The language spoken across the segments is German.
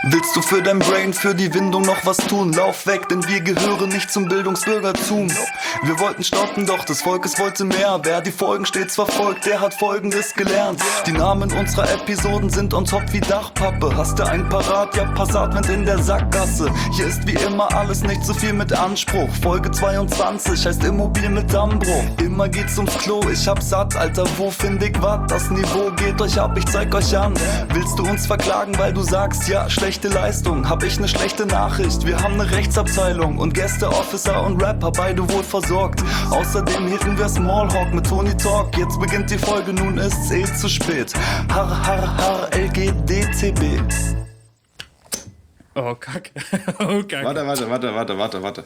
Willst du für dein Brain, für die Windung noch was tun? Lauf weg, denn wir gehören nicht zum Bildungsbürgertum. Wir wollten stoppen, doch des Volkes wollte mehr. Wer die Folgen stets verfolgt, der hat Folgendes gelernt. Die Namen unserer Episoden sind on top wie Dachpappe. Hast du ein parat? Ja, Passatment in der Sackgasse. Hier ist wie immer alles nicht so viel mit Anspruch. Folge 22 heißt Immobil mit Dammbruch. Immer geht's ums Klo, ich hab satt, Alter, wo find ich wat? Das Niveau geht euch ab, ich zeig euch an. Willst du uns verklagen, weil du sagst, ja, schlechte Leistung? Hab ich ne schlechte Nachricht, wir haben ne Rechtsabteilung und Gäste, Officer und Rapper, beide wohl versorgt. Außerdem hielten wir Smallhawk mit Tony Talk. Jetzt beginnt die Folge, nun ist's zu spät. Har, har, har, LGDTB. Oh, Kacke. Oh, Kacke. Warte.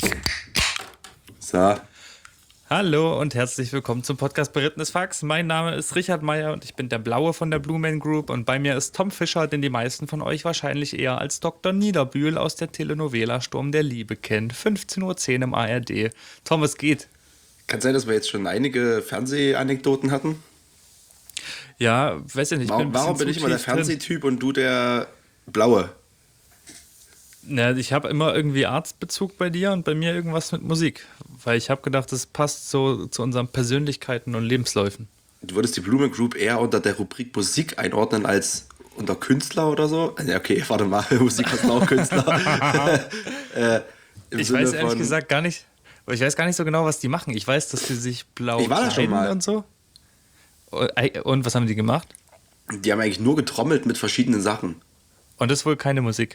So. Hallo und herzlich willkommen zum Podcast Berittenes Fax. Mein Name ist Richard Meyer und ich bin der Blaue von der Blue Man Group. Und bei mir ist Tom Fischer, den die meisten von euch wahrscheinlich eher als Dr. Niederbühl aus der Telenovela Sturm der Liebe kennen. 15:10 Uhr im ARD. Tom, es geht. Kann sein, dass wir jetzt schon einige Fernsehanekdoten hatten? Ja, weiß ich nicht. Warum bin ich immer der Fernsehtyp und du der Blaue? Na, ich habe immer irgendwie Arztbezug bei dir und bei mir irgendwas mit Musik. Weil ich habe gedacht, das passt so zu unseren Persönlichkeiten und Lebensläufen. Du würdest die Blue Man Group eher unter der Rubrik Musik einordnen als unter Künstler oder so? Ja, okay, warte mal, Musik hat auch Künstler. Ich weiß ehrlich gesagt gar nicht, ich weiß gar nicht so genau, was die machen. Ich weiß, dass die sich blau kleiden und so. Und was haben die gemacht? Die haben eigentlich nur getrommelt mit verschiedenen Sachen. Und das ist wohl keine Musik.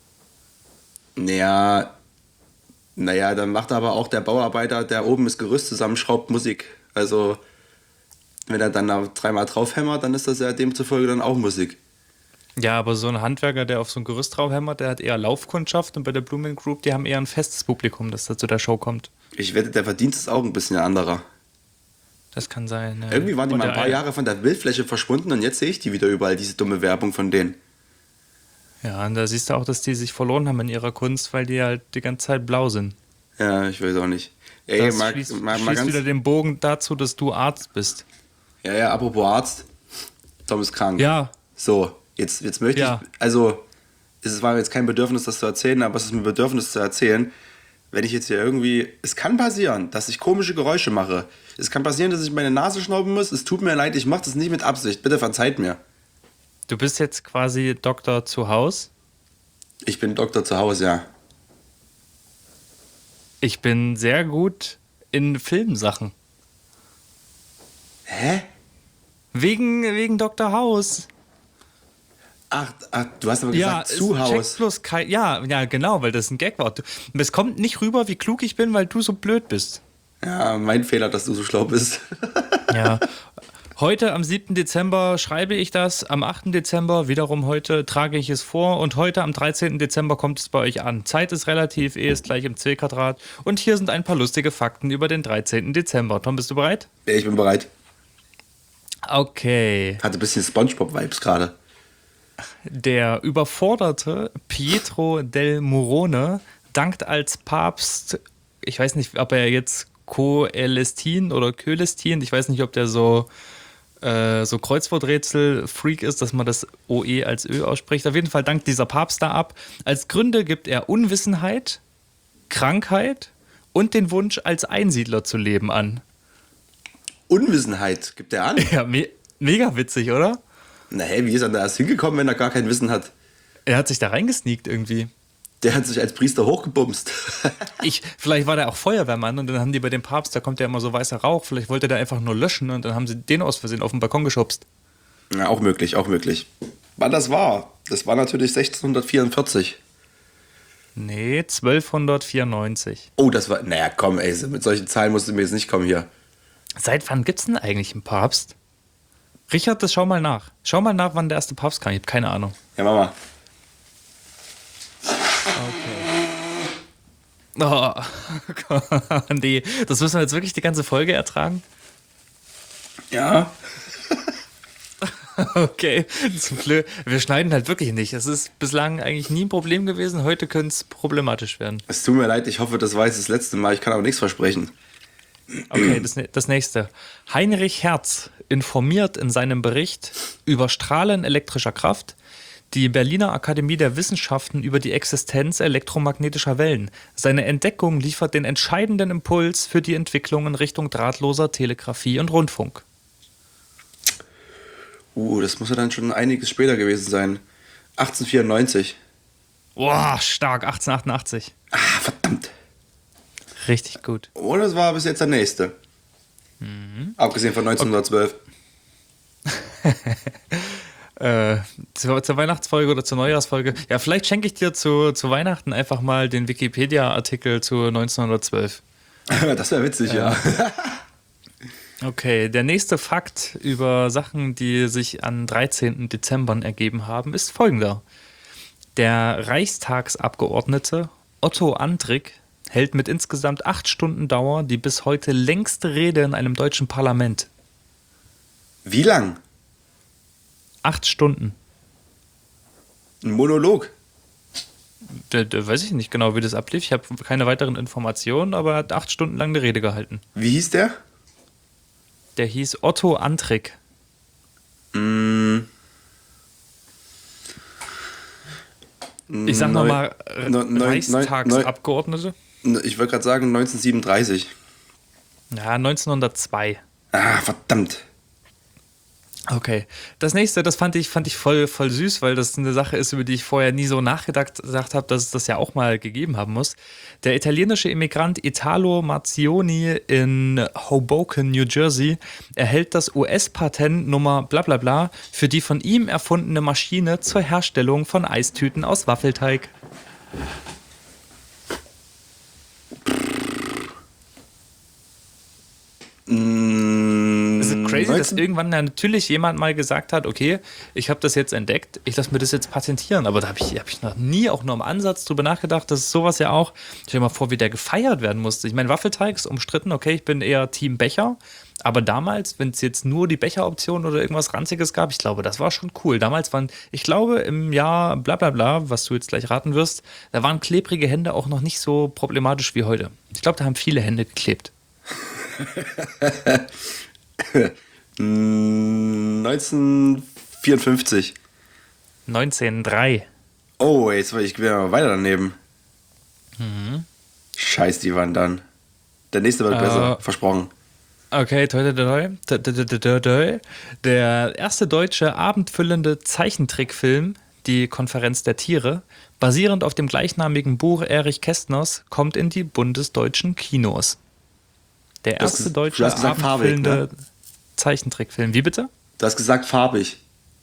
Naja, dann macht aber auch der Bauarbeiter, der oben das Gerüst zusammenschraubt, Musik. Also, wenn er dann da dreimal draufhämmert, dann ist das ja demzufolge dann auch Musik. Ja, aber so ein Handwerker, der auf so ein Gerüst draufhämmert, der hat eher Laufkundschaft und bei der Blue Man Group, die haben eher ein festes Publikum, das da zu der Show kommt. Ich wette, der Verdienst ist auch ein bisschen anderer. Das kann sein, ja. Irgendwie waren die mal ein paar Jahre von der Bildfläche verschwunden und jetzt sehe ich die wieder überall, diese dumme Werbung von denen. Ja, und da siehst du auch, dass die sich verloren haben in ihrer Kunst, weil die halt die ganze Zeit blau sind. Ja, ich weiß auch nicht. Ey, das schließt wieder den Bogen dazu, dass du Arzt bist. Ja, apropos Arzt. Tom ist krank. Ja. So, jetzt möchte ich, also, es war jetzt kein Bedürfnis, das zu erzählen, aber es ist mir ein Bedürfnis zu erzählen, wenn ich jetzt hier irgendwie, es kann passieren, dass ich komische Geräusche mache. Es kann passieren, dass ich meine Nase schnauben muss. Es tut mir leid, ich mache das nicht mit Absicht. Bitte verzeiht mir. Du bist jetzt quasi Doktor zu Haus? Ich bin Doktor zu Hause, ja. Ich bin sehr gut in Filmsachen. Hä? Wegen Dr. House. Ach, du hast aber gesagt zu Haus. Ja, genau, weil das ein Gag war. Es kommt nicht rüber, wie klug ich bin, weil du so blöd bist. Ja, mein Fehler, dass du so schlau bist. Ja. Heute am 7. Dezember schreibe ich das, am 8. Dezember wiederum heute trage ich es vor und heute am 13. Dezember kommt es bei euch an. Zeit ist relativ, ist gleich im C-Quadrat und hier sind ein paar lustige Fakten über den 13. Dezember. Tom, bist du bereit? Ja, ich bin bereit. Okay. Hatte ein bisschen SpongeBob-Vibes gerade. Der überforderte Pietro del Murone dankt als Papst, ich weiß nicht, ob er jetzt Coelestin oder Kölestin, ich weiß nicht, ob der so Kreuzworträtsel-Freak ist, dass man das OE als Ö ausspricht. Auf jeden Fall dankt dieser Papst da ab. Als Gründe gibt er Unwissenheit, Krankheit und den Wunsch, als Einsiedler zu leben an. Unwissenheit gibt er an? Ja, mega witzig, oder? Na hey, wie ist er da erst hingekommen, wenn er gar kein Wissen hat? Er hat sich da reingesneakt irgendwie. Der hat sich als Priester hochgebumst. Vielleicht war der auch Feuerwehrmann und dann haben die bei dem Papst, da kommt ja immer so weißer Rauch, vielleicht wollte der einfach nur löschen und dann haben sie den aus Versehen auf den Balkon geschubst. Ja, auch möglich. Wann das war? Das war natürlich 1644. Nee, 1294. Oh, das war, naja, komm, ey, mit solchen Zahlen musst du mir jetzt nicht kommen hier. Seit wann gibt's denn eigentlich einen Papst? Richard, schau mal nach. Schau mal nach, wann der erste Papst kam. Ich habe keine Ahnung. Ja, mach mal. Oh, nee, das müssen wir jetzt wirklich die ganze Folge ertragen? Ja. Okay, wir schneiden halt wirklich nicht. Es ist bislang eigentlich nie ein Problem gewesen. Heute könnte es problematisch werden. Es tut mir leid, ich hoffe, das war jetzt das letzte Mal. Ich kann aber nichts versprechen. Okay, das nächste. Heinrich Hertz informiert in seinem Bericht über Strahlen elektrischer Kraft die Berliner Akademie der Wissenschaften über die Existenz elektromagnetischer Wellen. Seine Entdeckung liefert den entscheidenden Impuls für die Entwicklung in Richtung drahtloser Telegrafie und Rundfunk. Das muss ja dann schon einiges später gewesen sein. 1894. Boah, stark, 1888. Verdammt. Richtig gut. Und das war bis jetzt der nächste. Abgesehen von 1912. Zur Weihnachtsfolge oder zur Neujahrsfolge. Ja, vielleicht schenke ich dir zu Weihnachten einfach mal den Wikipedia-Artikel zu 1912. Das wäre witzig, ja. Okay, der nächste Fakt über Sachen, die sich an 13. Dezember ergeben haben, ist folgender. Der Reichstagsabgeordnete Otto Andrick hält mit insgesamt 8 Stunden Dauer die bis heute längste Rede in einem deutschen Parlament. Wie lang? 8 Stunden. Ein Monolog. Da weiß ich nicht genau, wie das ablief. Ich habe keine weiteren Informationen, aber er hat 8 Stunden lang eine Rede gehalten. Wie hieß der? Der hieß Otto Andrick. Ich sag nochmal Reichstagsabgeordnete. Ich wollte gerade sagen 1937. Ja, 1902. Verdammt. Okay. Das nächste, das fand ich voll süß, weil das eine Sache ist, über die ich vorher nie so nachgedacht habe, dass es das ja auch mal gegeben haben muss. Der italienische Immigrant Italo Marzioni in Hoboken, New Jersey, erhält das US-Patent Nummer blablabla für die von ihm erfundene Maschine zur Herstellung von Eistüten aus Waffelteig. Es ist crazy, dass irgendwann natürlich jemand mal gesagt hat, okay, ich habe das jetzt entdeckt, ich lasse mir das jetzt patentieren. Aber da hab ich noch nie auch nur im Ansatz drüber nachgedacht, dass sowas ja auch, stell dir mal vor, wie der gefeiert werden musste. Ich meine, Waffelteig ist umstritten, okay, ich bin eher Team Becher, aber damals, wenn es jetzt nur die Becheroption oder irgendwas Ranziges gab, ich glaube, das war schon cool. Damals waren, ich glaube, im Jahr blablabla, was du jetzt gleich raten wirst, da waren klebrige Hände auch noch nicht so problematisch wie heute. Ich glaube, da haben viele Hände geklebt. 1954. 1903. Oh, jetzt war ich weiter daneben. Scheiß, die waren dann. Der nächste wird besser, versprochen. Okay, toi. Der erste deutsche abendfüllende Zeichentrickfilm, Die Konferenz der Tiere, basierend auf dem gleichnamigen Buch Erich Kästners, kommt in die bundesdeutschen Kinos. Der erste deutsche abendfüllende farbig, ne? Zeichentrickfilm. Wie bitte? Du hast gesagt farbig.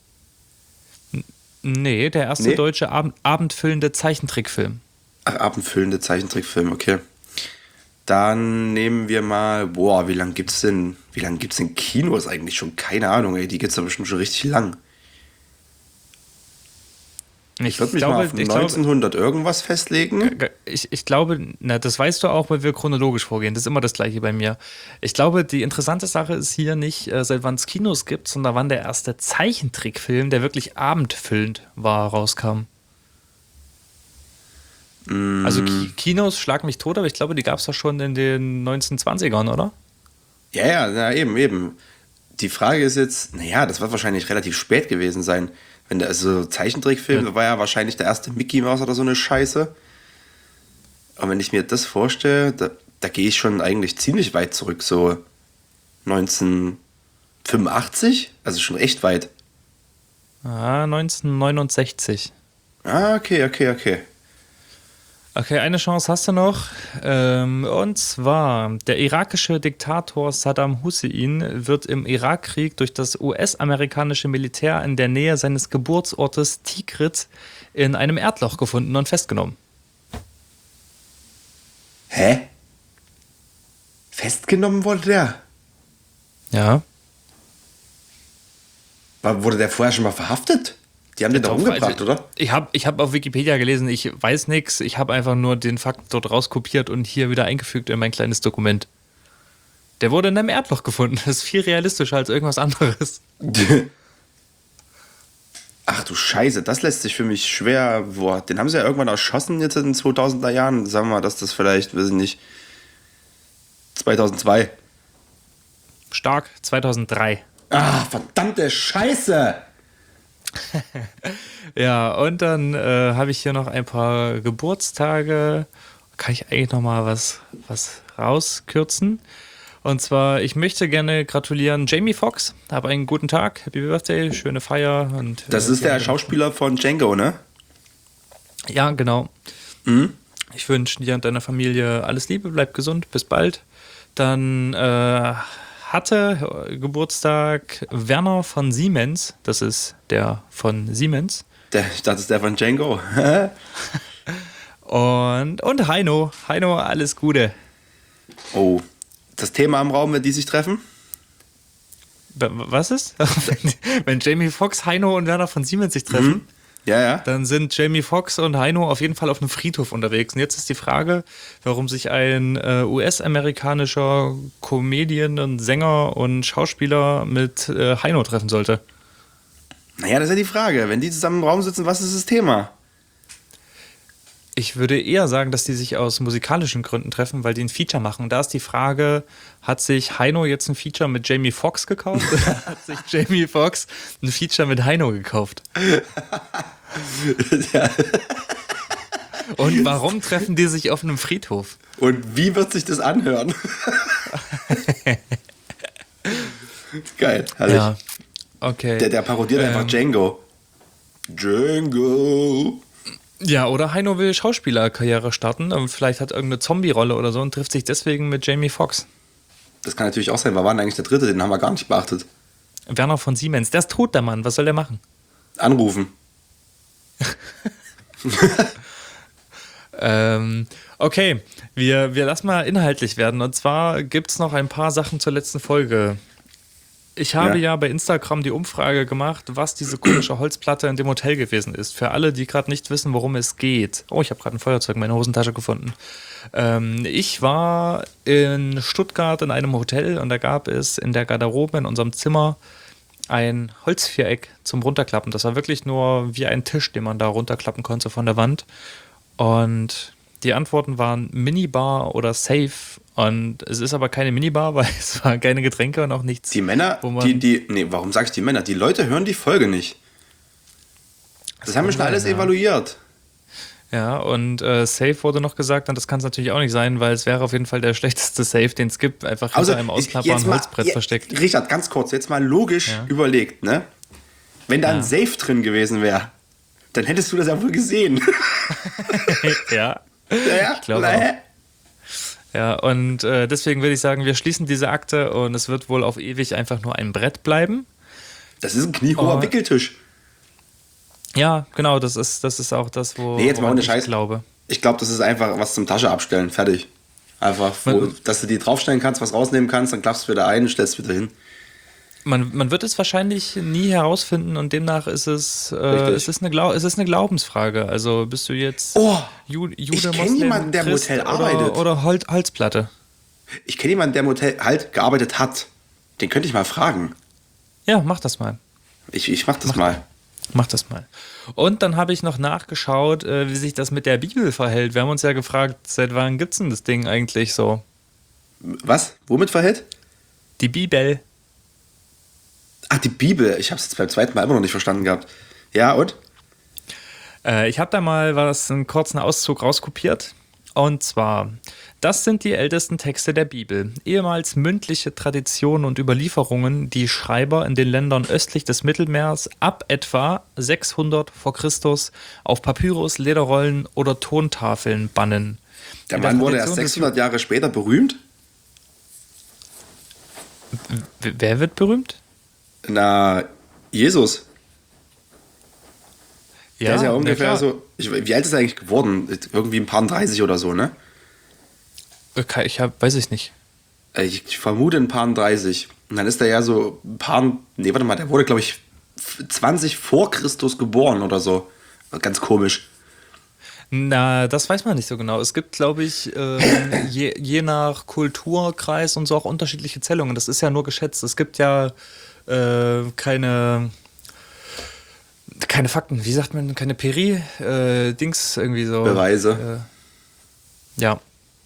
Nee, der erste deutsche abendfüllende Zeichentrickfilm. Ach, abendfüllende Zeichentrickfilm, okay. Dann nehmen wir mal, wie lange gibt's denn Kinos eigentlich schon? Keine Ahnung, ey, die gibt's da bestimmt schon richtig lang. Ich würde mich mal auf 1900 irgendwas festlegen. Ich glaube, das weißt du auch, weil wir chronologisch vorgehen. Das ist immer das Gleiche bei mir. Ich glaube, die interessante Sache ist hier nicht, seit wann es Kinos gibt, sondern wann der erste Zeichentrickfilm, der wirklich abendfüllend war, rauskam. Also Kinos, schlag mich tot, aber ich glaube, die gab es doch schon in den 1920ern, oder? Ja, eben. Die Frage ist jetzt, das wird wahrscheinlich relativ spät gewesen sein. Wenn der Zeichentrickfilm war ja wahrscheinlich der erste Mickey Mouse oder so eine Scheiße. Und wenn ich mir das vorstelle, da gehe ich schon eigentlich ziemlich weit zurück, so 1985, also schon echt weit. 1969. Okay. Okay, eine Chance hast du noch. Und zwar, der irakische Diktator Saddam Hussein wird im Irakkrieg durch das US-amerikanische Militär in der Nähe seines Geburtsortes Tikrit in einem Erdloch gefunden und festgenommen. Hä? Festgenommen wurde der? Ja. Wurde der vorher schon mal verhaftet? Die haben den da umgebracht, oder? Ich hab auf Wikipedia gelesen, ich weiß nichts, ich habe einfach nur den Fakt dort rauskopiert und hier wieder eingefügt in mein kleines Dokument. Der wurde in einem Erdloch gefunden. Das ist viel realistischer als irgendwas anderes. Ach du Scheiße, das lässt sich für mich schwer. Den haben sie ja irgendwann erschossen jetzt in den 2000er Jahren. Sagen wir mal, dass das vielleicht, weiß ich nicht, 2002. Stark, 2003. Verdammte Scheiße! Ja, und dann habe ich hier noch ein paar Geburtstage. Kann ich eigentlich noch mal was rauskürzen? Und zwar, ich möchte gerne gratulieren Jamie Foxx. Hab einen guten Tag. Happy Birthday, schöne Feier. Und, Das ist der Schauspieler von Django, ne? Ja, genau. Mhm. Ich wünsche dir und deiner Familie alles Liebe, bleib gesund, bis bald. Dann hatte Geburtstag Werner von Siemens. Das ist der von Siemens. Ich dachte, das ist der von Django. Und Heino. Heino, alles Gute. Oh, das Thema im Raum, wenn die sich treffen? Was ist? Wenn Jamie Foxx, Heino und Werner von Siemens sich treffen, Mhm. Ja. dann sind Jamie Foxx und Heino auf jeden Fall auf einem Friedhof unterwegs. Und jetzt ist die Frage, warum sich ein US-amerikanischer Comedian und Sänger und Schauspieler mit Heino treffen sollte. Naja, das ist ja die Frage. Wenn die zusammen im Raum sitzen, was ist das Thema? Ich würde eher sagen, dass die sich aus musikalischen Gründen treffen, weil die ein Feature machen. Da ist die Frage, hat sich Heino jetzt ein Feature mit Jamie Foxx gekauft oder hat sich Jamie Foxx ein Feature mit Heino gekauft? Ja. Und warum treffen die sich auf einem Friedhof? Und wie wird sich das anhören? Geil, herrlich. Ja, okay. Der parodiert einfach Django. Django. Ja, oder Heino will Schauspielerkarriere starten und vielleicht hat irgendeine Zombie-Rolle oder so und trifft sich deswegen mit Jamie Foxx. Das kann natürlich auch sein. Wer war denn eigentlich der Dritte? Den haben wir gar nicht beachtet. Werner von Siemens, der ist tot, der Mann. Was soll der machen? Anrufen. Okay, wir lassen mal inhaltlich werden. Und zwar gibt es noch ein paar Sachen zur letzten Folge. Ich habe ja bei Instagram die Umfrage gemacht, was diese komische Holzplatte in dem Hotel gewesen ist. Für alle, die gerade nicht wissen, worum es geht. Oh, ich habe gerade ein Feuerzeug in meiner Hosentasche gefunden. Ich war in Stuttgart in einem Hotel und da gab es in der Garderobe in unserem Zimmer ein Holzviereck zum Runterklappen. Das war wirklich nur wie ein Tisch, den man da runterklappen konnte von der Wand. Und die Antworten waren Minibar oder Safe. Und es ist aber keine Minibar, weil es waren keine Getränke und auch nichts. Die Männer, warum sage ich die Männer? Die Leute hören die Folge nicht. Das haben wir schon alles evaluiert. Ja, und Safe wurde noch gesagt, und das kann es natürlich auch nicht sein, weil es wäre auf jeden Fall der schlechteste Safe, den es gibt, einfach hinter einem ausklappbaren Holzbrett versteckt. Richard, ganz kurz, jetzt mal logisch überlegt, ne? Wenn da ein Safe drin gewesen wäre, dann hättest du das ja wohl gesehen. Ja, ich glaube auch. Ja, und deswegen würde ich sagen, wir schließen diese Akte und es wird wohl auf ewig einfach nur ein Brett bleiben. Das ist ein kniehoher Wickeltisch. Ja, genau, das ist auch das, wo jetzt mal ohne Scheiß. Ich glaube. Ich glaube, das ist einfach was zum Tasche abstellen, fertig. Einfach, dass du die draufstellen kannst, was rausnehmen kannst, dann klappst du wieder ein und stellst wieder hin. Man wird es wahrscheinlich nie herausfinden und demnach ist es eine Glaubensfrage. Also bist du jetzt Jude, ich kenne Moslem, jemanden, der im Christ Hotel arbeitet. Oder Holzplatte. Ich kenne jemanden, der im Hotel halt gearbeitet hat. Den könnte ich mal fragen. Ja, mach das mal. Ich mach das mal. Mach das mal. Und dann habe ich noch nachgeschaut, wie sich das mit der Bibel verhält. Wir haben uns ja gefragt, seit wann gibt es denn das Ding eigentlich so? Was? Womit verhält? Die Bibel. Ach, die Bibel. Ich habe es jetzt beim zweiten Mal immer noch nicht verstanden gehabt. Ja, und? Ich habe da mal einen kurzen Auszug rauskopiert. Und zwar, das sind die ältesten Texte der Bibel. Ehemals mündliche Traditionen und Überlieferungen, die Schreiber in den Ländern östlich des Mittelmeers ab etwa 600 vor Christus auf Papyrus, Lederrollen oder Tontafeln bannen. Der Mann wurde erst 600 Jahre später berühmt? Wer wird berühmt? Na, Jesus. Ja, der ist ja ungefähr so. Wie alt ist er eigentlich geworden? Irgendwie ein paar 30 oder so, ne? Weiß ich nicht. Ich vermute ein paar 30. Und dann ist er ja so ein paar. Nee, warte mal, der wurde, glaube ich, 20 vor Christus geboren oder so. Ganz komisch. Na, das weiß man nicht so genau. Es gibt, glaube ich, je nach Kulturkreis und so auch unterschiedliche Zählungen. Das ist ja nur geschätzt. Es gibt ja keine Fakten. Wie sagt man? Keine Dings irgendwie so. Beweise. Ja.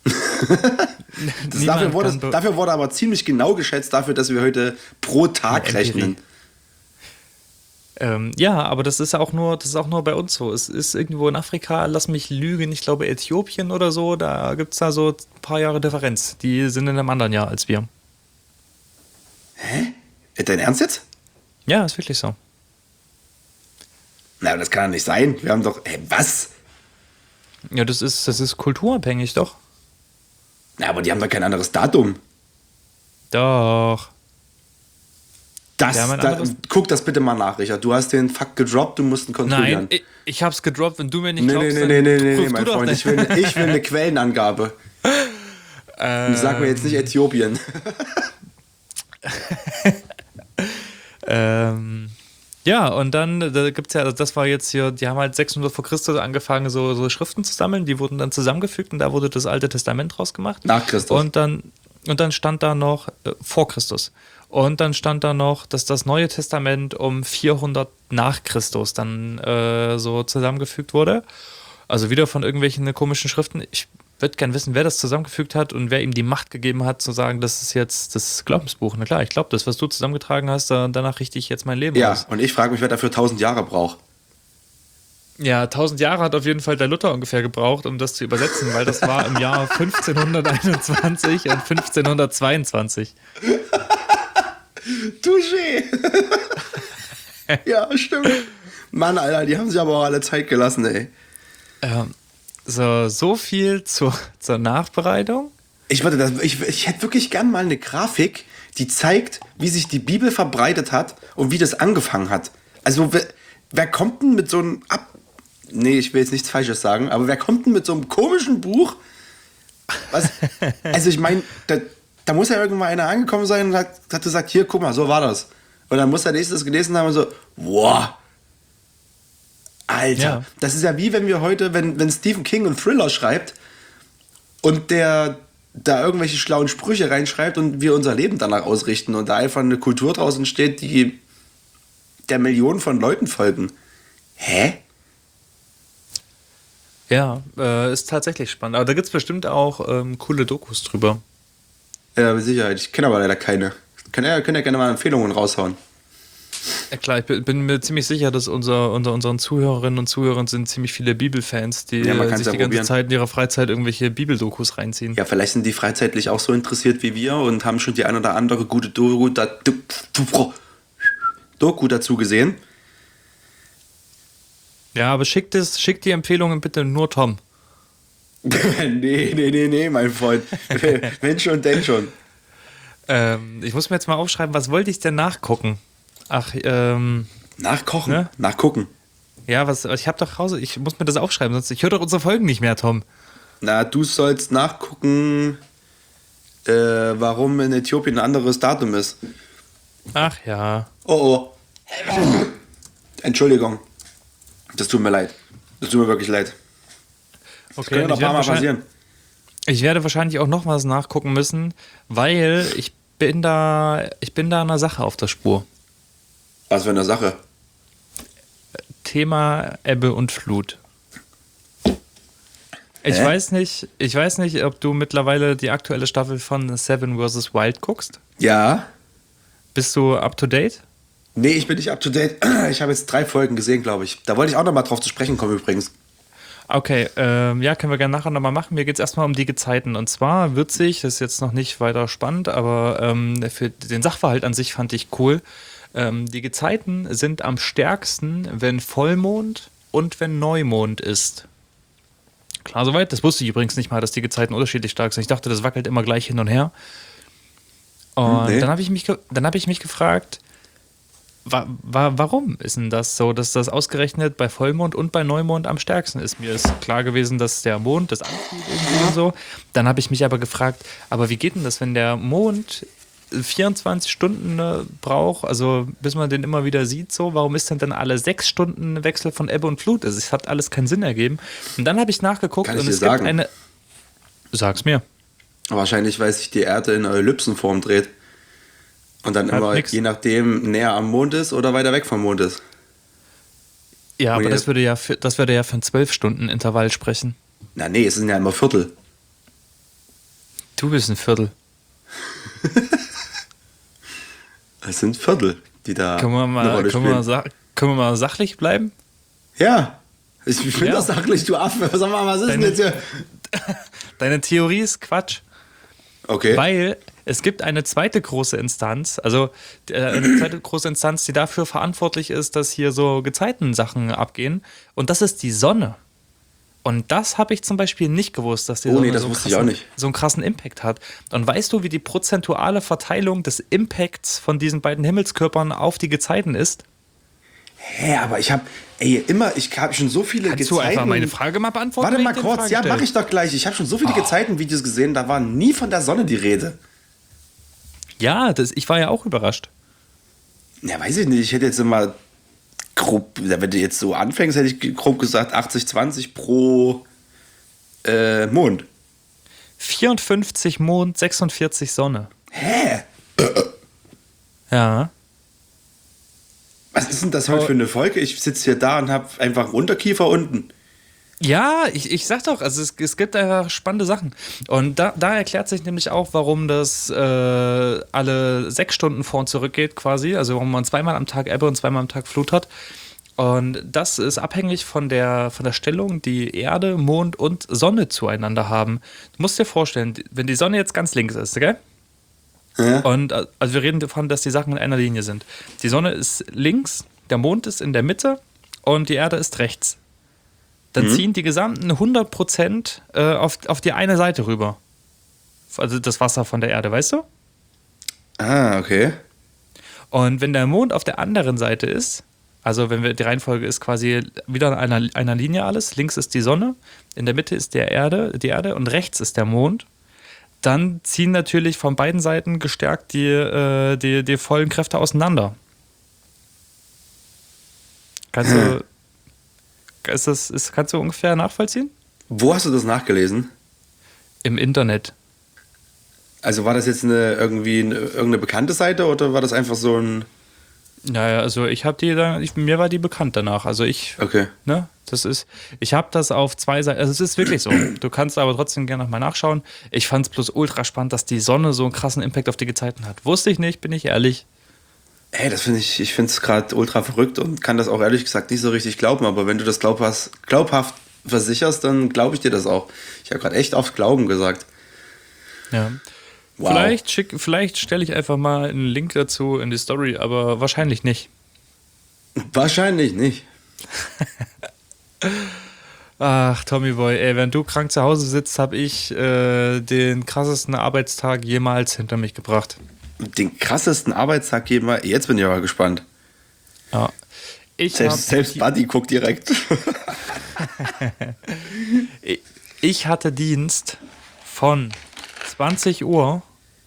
Dafür wurde aber ziemlich genau geschätzt, dafür, dass wir heute pro Tag rechnen. Ja, aber das ist auch nur bei uns so. Es ist irgendwo in Afrika, lass mich lügen, ich glaube Äthiopien oder so, da gibt es da so ein paar Jahre Differenz. Die sind in einem anderen Jahr als wir. Hä? Dein Ernst jetzt? Ja, ist wirklich so. Na, aber das kann ja nicht sein. Wir haben doch. Was? Ja, das ist kulturabhängig, doch. Na, aber die haben doch kein anderes Datum. Doch. Guck das bitte mal nach, Richard. Du hast den Fakt gedroppt, du musst ihn kontrollieren. Nein, ich hab's gedroppt, wenn du mir nicht Nee, glaubst, nee, mein Freund. Ich will eine Quellenangabe. Sag mir jetzt nicht Äthiopien. Ja, und dann, da gibt's ja, also das war jetzt hier, die haben halt 600 vor Christus angefangen, so Schriften zu sammeln, die wurden dann zusammengefügt und da wurde das Alte Testament draus gemacht. Nach Christus. Und dann stand da noch, vor Christus. Und dann stand da noch, dass das Neue Testament um 400 nach Christus dann so zusammengefügt wurde. Also wieder von irgendwelchen komischen Schriften. Ich würde gern wissen, wer das zusammengefügt hat und wer ihm die Macht gegeben hat, zu sagen, das ist jetzt das Glaubensbuch. Na klar, ich glaube, das, was du zusammengetragen hast, danach richte ich jetzt mein Leben aus. Ja, und ich frage mich, wer dafür 1000 Jahre braucht. Ja, 1000 Jahre hat auf jeden Fall der Luther ungefähr gebraucht, um das zu übersetzen, weil das war im Jahr 1521 und 1522. Touché! Ja, stimmt. Mann, Alter, die haben sich aber auch alle Zeit gelassen, ey. So viel zur Nachbereitung. Ich hätte wirklich gern mal eine Grafik, die zeigt, wie sich die Bibel verbreitet hat und wie das angefangen hat. Also, wer kommt denn mit so einem Nee, ich will jetzt nichts Falsches sagen, aber wer kommt denn mit so einem komischen Buch? Was? Also, ich meine, da muss ja irgendwann einer angekommen sein und hat gesagt, hier, guck mal, so war das. Und dann muss der Nächste das gelesen haben und so, wow. Alter, ja. Das ist ja wie wenn wir heute, wenn Stephen King einen Thriller schreibt und der da irgendwelche schlauen Sprüche reinschreibt und wir unser Leben danach ausrichten und da einfach eine Kultur draußen entsteht, die der Millionen von Leuten folgen. Hä? Ja, ist tatsächlich spannend. Aber da gibt es bestimmt auch coole Dokus drüber. Ja, mit Sicherheit. Ich kenne aber leider keine. Könnt ja gerne mal Empfehlungen raushauen. Ja klar, ich bin mir ziemlich sicher, dass unter unseren Zuhörerinnen und Zuhörern sind ziemlich viele Bibelfans, die sich die ganze Zeit in ihrer Freizeit irgendwelche Bibeldokus reinziehen. Ja, vielleicht sind die freizeitlich auch so interessiert wie wir und haben schon die ein oder andere gute Doku dazu gesehen. Ja, aber schickt die Empfehlungen bitte nur Tom. Nee, mein Freund. Wenn schon, denn schon. Ich muss mir jetzt mal aufschreiben, was wollte ich denn nachgucken? Ach, Nachkochen? Ne? Nachgucken. Ja, ich muss mir das aufschreiben, sonst ich höre doch unsere Folgen nicht mehr, Tom. Na, du sollst nachgucken, warum in Äthiopien ein anderes Datum ist. Ach ja. Oh. Entschuldigung. Das tut mir leid. Das tut mir wirklich leid. Das okay, noch ein paar Mal passieren. Ich werde wahrscheinlich auch noch was nachgucken müssen, weil ich bin da einer Sache auf der Spur. Was für eine Sache? Thema Ebbe und Flut. Ich weiß nicht, ob du mittlerweile die aktuelle Staffel von Seven vs. Wild guckst. Ja. Bist du up to date? Nee, ich bin nicht up to date. Ich habe jetzt 3 Folgen gesehen, glaube ich. Da wollte ich auch noch mal drauf zu sprechen kommen übrigens. Okay, ja, können wir gerne nachher nochmal machen. Mir geht es erstmal um die Gezeiten. Und zwar wird sich, das ist jetzt noch nicht weiter spannend, aber für den Sachverhalt an sich fand ich cool. Die Gezeiten sind am stärksten, wenn Vollmond und wenn Neumond ist. Klar, soweit. Das wusste ich übrigens nicht mal, dass die Gezeiten unterschiedlich stark sind. Ich dachte, das wackelt immer gleich hin und her. Und dann habe ich mich gefragt, warum ist denn das so, dass das ausgerechnet bei Vollmond und bei Neumond am stärksten ist? Mir ist klar gewesen, dass der Mond das anzieht irgendwie und so. Dann habe ich mich aber gefragt, aber wie geht denn das, wenn der Mond 24 Stunden braucht, also bis man den immer wieder sieht, so, warum ist denn dann alle 6 Stunden Wechsel von Ebbe und Flut? Also es hat alles keinen Sinn ergeben. Und dann habe ich nachgeguckt und es gibt eine... Sag's mir. Wahrscheinlich, weil sich die Erde in Ellipsenform dreht. Und dann immer, je nachdem, näher am Mond ist oder weiter weg vom Mond ist. Ja, aber das würde ja für ein 12-Stunden-Intervall sprechen. Na nee, es sind ja immer Viertel. Du bist ein Viertel. Es sind Viertel, die da Können Können wir mal sachlich bleiben? Ja. Ich bin das sachlich, du Affe. Sag mal, was ist denn jetzt hier? Deine Theorie ist Quatsch. Okay. Weil es gibt eine zweite große Instanz, eine zweite große Instanz, die dafür verantwortlich ist, dass hier so Gezeitensachen abgehen. Und das ist die Sonne. Und das habe ich zum Beispiel nicht gewusst, dass die Sonne so einen krassen Impact hat. Und weißt du, wie die prozentuale Verteilung des Impacts von diesen beiden Himmelskörpern auf die Gezeiten ist? Hä, aber ich habe schon so viele Kannst du einfach meine Frage mal beantworten? Warte mal kurz, ja, mache ich doch gleich. Ich habe schon so viele Gezeitenvideos gesehen, da war nie von der Sonne die Rede. Ja, ich war ja auch überrascht. Ja, weiß ich nicht. Ich hätte jetzt immer grob, wenn du jetzt so anfängst, hätte ich grob gesagt 80-20 pro Mond. 54 Mond, 46 Sonne. Hä? Ja. Was ist denn das heute für eine Folge? Ich sitze hier da und habe einfach einen Unterkiefer unten. Ja, ich sag doch, also es gibt einfach spannende Sachen. Und da erklärt sich nämlich auch, warum das alle 6 Stunden vor und zurück geht quasi. Also warum man zweimal am Tag Ebbe und zweimal am Tag Flut hat. Und das ist abhängig von der Stellung, die Erde, Mond und Sonne zueinander haben. Du musst dir vorstellen, wenn die Sonne jetzt ganz links ist, gell? Ja. Und also wir reden davon, dass die Sachen in einer Linie sind. Die Sonne ist links, der Mond ist in der Mitte und die Erde ist rechts. Dann ziehen die gesamten 100% auf die eine Seite rüber. Also das Wasser von der Erde, weißt du? Ah, okay. Und wenn der Mond auf der anderen Seite ist, also die Reihenfolge ist quasi wieder in einer Linie alles, links ist die Sonne, in der Mitte ist die Erde und rechts ist der Mond, dann ziehen natürlich von beiden Seiten gestärkt die vollen Kräfte auseinander. Kannst du ungefähr nachvollziehen? Wo hast du das nachgelesen? Im Internet. Also war das jetzt irgendeine bekannte Seite oder war das einfach so ein... Naja, also mir war die bekannt danach. Also okay. Ne, ich habe das auf 2 Seiten, also es ist wirklich so. Du kannst aber trotzdem gerne nochmal nachschauen. Ich fand es bloß ultra spannend, dass die Sonne so einen krassen Impact auf die Gezeiten hat. Wusste ich nicht, bin ich ehrlich. Hey, ich finde es gerade ultra verrückt und kann das auch ehrlich gesagt nicht so richtig glauben, aber wenn du das glaubhaft versicherst, dann glaube ich dir das auch. Ich habe gerade echt aufs Glauben gesagt. Ja. Wow. Vielleicht stelle ich einfach mal einen Link dazu in die Story, aber wahrscheinlich nicht. Wahrscheinlich nicht. Ach, Tommy Boy, ey, wenn du krank zu Hause sitzt, habe ich den krassesten Arbeitstag jemals hinter mich gebracht. Den krassesten Arbeitstag jemals? Jetzt bin ich aber gespannt. Ja. Selbst Buddy guckt direkt. Ich hatte Dienst von 20 Uhr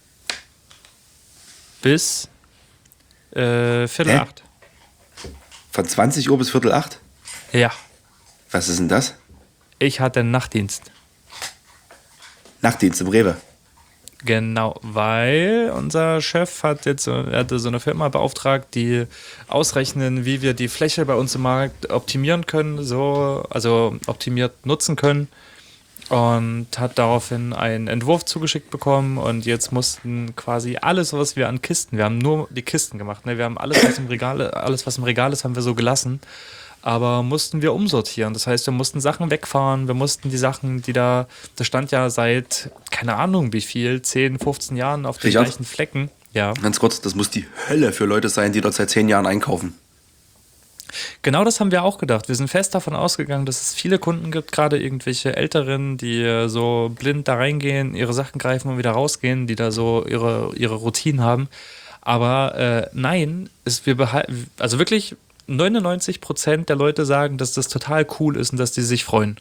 bis 7:45. Von 20 Uhr bis 7:45? Ja. Was ist denn das? Ich hatte Nachtdienst. Nachtdienst im Rewe? Genau, weil unser Chef hatte so eine Firma beauftragt, die ausrechnen, wie wir die Fläche bei uns im Markt optimieren können, also optimiert nutzen können. Und hat daraufhin einen Entwurf zugeschickt bekommen und jetzt mussten quasi alles, was wir an Kisten, wir haben nur die Kisten gemacht, ne? Wir haben alles, was im Regal ist, haben wir so gelassen, aber mussten wir umsortieren. Das heißt, wir mussten Sachen wegfahren, wir mussten die Sachen, das stand ja seit, keine Ahnung wie viel, 10, 15 Jahren auf den gleichen Flecken. Ja. Ganz kurz, das muss die Hölle für Leute sein, die dort seit 10 Jahren einkaufen. Genau das haben wir auch gedacht. Wir sind fest davon ausgegangen, dass es viele Kunden gibt, gerade irgendwelche Älteren, die so blind da reingehen, ihre Sachen greifen und wieder rausgehen, die da so ihre Routinen haben. Aber nein, also wirklich 99% der Leute sagen, dass das total cool ist und dass die sich freuen.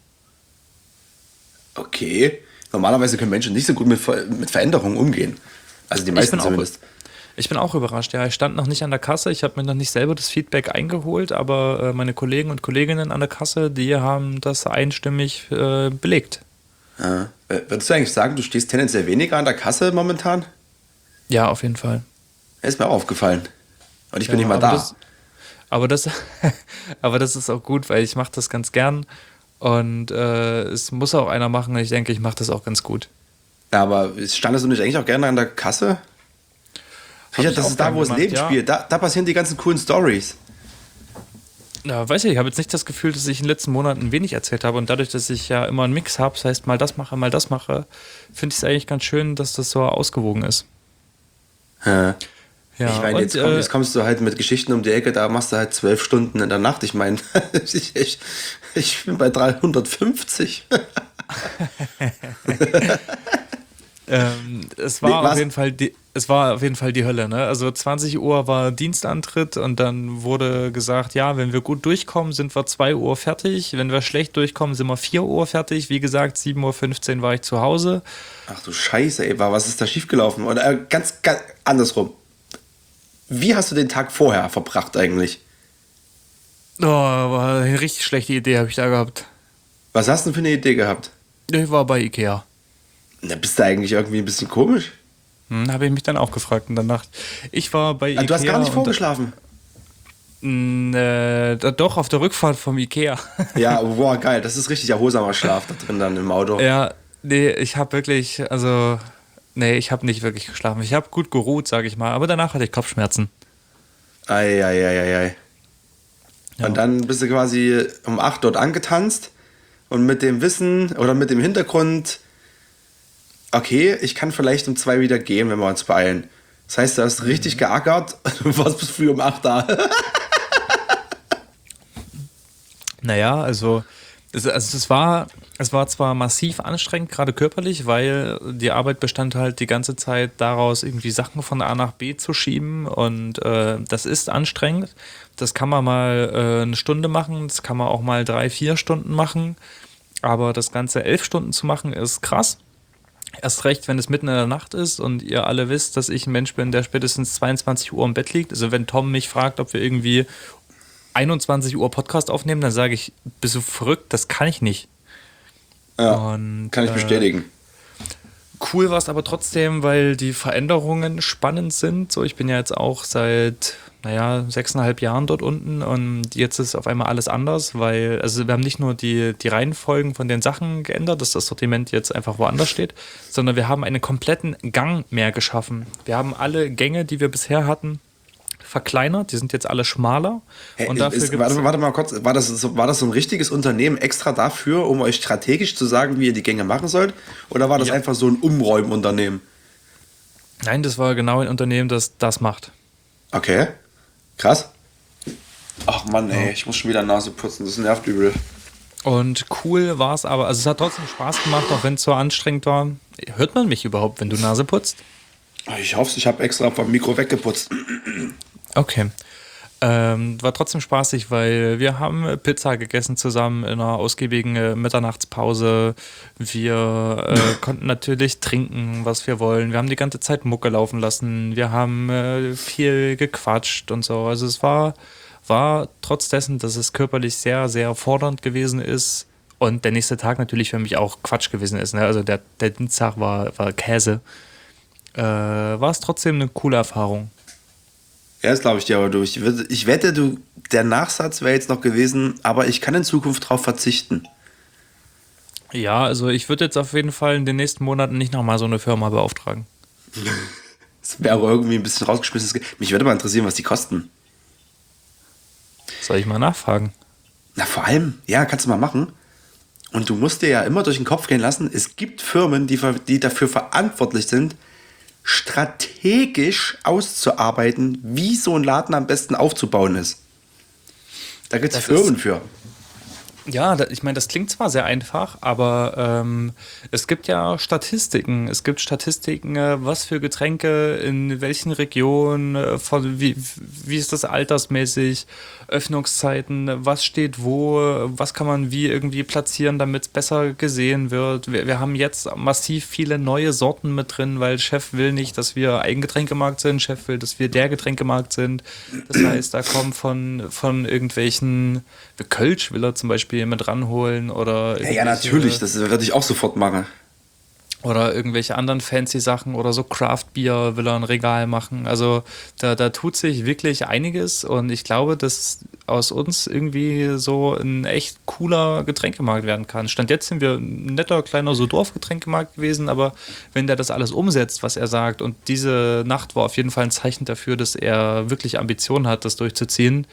Okay. Normalerweise können Menschen nicht so gut mit Veränderungen umgehen. Also die meisten zumindest. Ich bin auch überrascht, ja. Ich stand noch nicht an der Kasse, ich habe mir noch nicht selber das Feedback eingeholt, aber meine Kollegen und Kolleginnen an der Kasse, die haben das einstimmig belegt. Ja. Würdest du eigentlich sagen, du stehst tendenziell weniger an der Kasse momentan? Ja, auf jeden Fall. Ist mir auch aufgefallen. Und ich bin nicht mal da. Aber das ist auch gut, weil ich mache das ganz gern und es muss auch einer machen und ich denke, ich mache das auch ganz gut. Ja, aber standest du nicht eigentlich auch gerne an der Kasse? Das ist da, wo das Leben spielt. Da passieren die ganzen coolen Stories. Ja, weiß ich habe jetzt nicht das Gefühl, dass ich in den letzten Monaten wenig erzählt habe und dadurch, dass ich ja immer einen Mix habe, das heißt mal das mache, finde ich es eigentlich ganz schön, dass das so ausgewogen ist. Ja, Ja, ich meine, und jetzt kommst du halt mit Geschichten um die Ecke, da machst du halt 12 Stunden in der Nacht. Ich meine, ich bin bei 350. es Nee, war was? auf jeden Fall die Hölle, ne? Also 20 Uhr war Dienstantritt und dann wurde gesagt, ja, wenn wir gut durchkommen, sind wir 2 Uhr fertig. Wenn wir schlecht durchkommen, sind wir 4 Uhr fertig. Wie gesagt, 7:15 Uhr war ich zu Hause. Ach du Scheiße, ey, was ist da schiefgelaufen? Oder ganz andersrum. Wie hast du den Tag vorher verbracht eigentlich? Oh, war eine richtig schlechte Idee habe ich da gehabt. Was hast du denn für eine Idee gehabt? Ich war bei Ikea. Na, bist du eigentlich irgendwie ein bisschen komisch? Habe ich mich dann auch gefragt in der Nacht. Ich war bei Ikea. Du hast gar nicht und vorgeschlafen. Doch, auf der Rückfahrt vom Ikea. Ja, boah, geil. Das ist richtig erholsamer Schlaf da drin dann im Auto. Ja, nee, ich habe nicht wirklich geschlafen. Ich habe gut geruht, sage ich mal, aber danach hatte ich Kopfschmerzen. Ei. Ja. Und dann bist du quasi um 8 dort angetanzt und mit dem Wissen oder mit dem Hintergrund, okay, ich kann vielleicht um 2 wieder gehen, wenn wir uns beeilen. Das heißt, du hast richtig geackert, du warst bis früh um 8 da. Naja, also es war zwar massiv anstrengend, gerade körperlich, weil die Arbeit bestand halt die ganze Zeit daraus, irgendwie Sachen von A nach B zu schieben und das ist anstrengend. Das kann man mal eine Stunde machen, das kann man auch mal 3-4 Stunden machen, aber das Ganze 11 Stunden zu machen ist krass. Erst recht, wenn es mitten in der Nacht ist und ihr alle wisst, dass ich ein Mensch bin, der spätestens 22 Uhr im Bett liegt. Also wenn Tom mich fragt, ob wir irgendwie 21 Uhr Podcast aufnehmen, dann sage ich, bist du verrückt? Das kann ich nicht. Ja, Und, kann ich bestätigen. Cool war es aber trotzdem, weil die Veränderungen spannend sind. So, ich bin ja jetzt auch seit 6,5 Jahren dort unten und jetzt ist auf einmal alles anders, weil, also wir haben nicht nur die Reihenfolgen von den Sachen geändert, dass das Sortiment jetzt einfach woanders steht, sondern wir haben einen kompletten Gang mehr geschaffen. Wir haben alle Gänge, die wir bisher hatten, verkleinert, die sind jetzt alle schmaler. Und dafür warte mal kurz, war das so ein richtiges Unternehmen extra dafür, um euch strategisch zu sagen, wie ihr die Gänge machen sollt? Oder war das einfach so ein Umräumunternehmen? Nein, das war genau ein Unternehmen, das das macht. Okay, krass. Ach Mann, ey, ich muss schon wieder Nase putzen, das nervt übel. Und cool war es aber, also es hat trotzdem Spaß gemacht, auch wenn es so anstrengend war. Hört man mich überhaupt, wenn du Nase putzt? Ich hoffe, ich habe extra vom Mikro weggeputzt. Okay. War trotzdem spaßig, weil wir haben Pizza gegessen zusammen in einer ausgiebigen Mitternachtspause. Wir konnten natürlich trinken, was wir wollen. Wir haben die ganze Zeit Mucke laufen lassen. Wir haben viel gequatscht und so. Also es war trotz dessen, dass es körperlich sehr, sehr fordernd gewesen ist und der nächste Tag natürlich für mich auch Quatsch gewesen ist. Ne? Also der Dienstag war Käse. War es trotzdem eine coole Erfahrung. Ja, das glaube ich dir, aber ich wette, der Nachsatz wäre jetzt noch gewesen, aber ich kann in Zukunft darauf verzichten. Ja, also ich würde jetzt auf jeden Fall in den nächsten Monaten nicht nochmal so eine Firma beauftragen. Das wäre irgendwie ein bisschen rausgeschmissenes Mich würde mal interessieren, was die kosten. Soll ich mal nachfragen? Na, vor allem, ja, kannst du mal machen. Und du musst dir ja immer durch den Kopf gehen lassen, es gibt Firmen, die dafür verantwortlich sind, strategisch auszuarbeiten, wie so ein Laden am besten aufzubauen ist. Da gibt es Firmen für. Ja, ich meine, das klingt zwar sehr einfach, aber es gibt ja Statistiken. Es gibt Statistiken, was für Getränke in welchen Regionen, wie ist das altersmäßig, Öffnungszeiten, was steht wo, was kann man wie irgendwie platzieren, damit es besser gesehen wird. Wir haben jetzt massiv viele neue Sorten mit drin, weil Chef will nicht, dass wir ein Getränkemarkt sind, Chef will, dass wir der Getränkemarkt sind. Das heißt, da kommt von irgendwelchen, Kölsch will er zum Beispiel mit ranholen oder ja, natürlich, das würde ich auch sofort machen. Oder irgendwelche anderen fancy Sachen oder so Craft Beer will er ein Regal machen. Also da tut sich wirklich einiges und ich glaube, dass aus uns irgendwie so ein echt cooler Getränkemarkt werden kann. Stand jetzt sind wir ein netter, kleiner so Dorfgetränkemarkt gewesen, aber wenn der das alles umsetzt, was er sagt, und diese Nacht war auf jeden Fall ein Zeichen dafür, dass er wirklich Ambitionen hat, das durchzuziehen,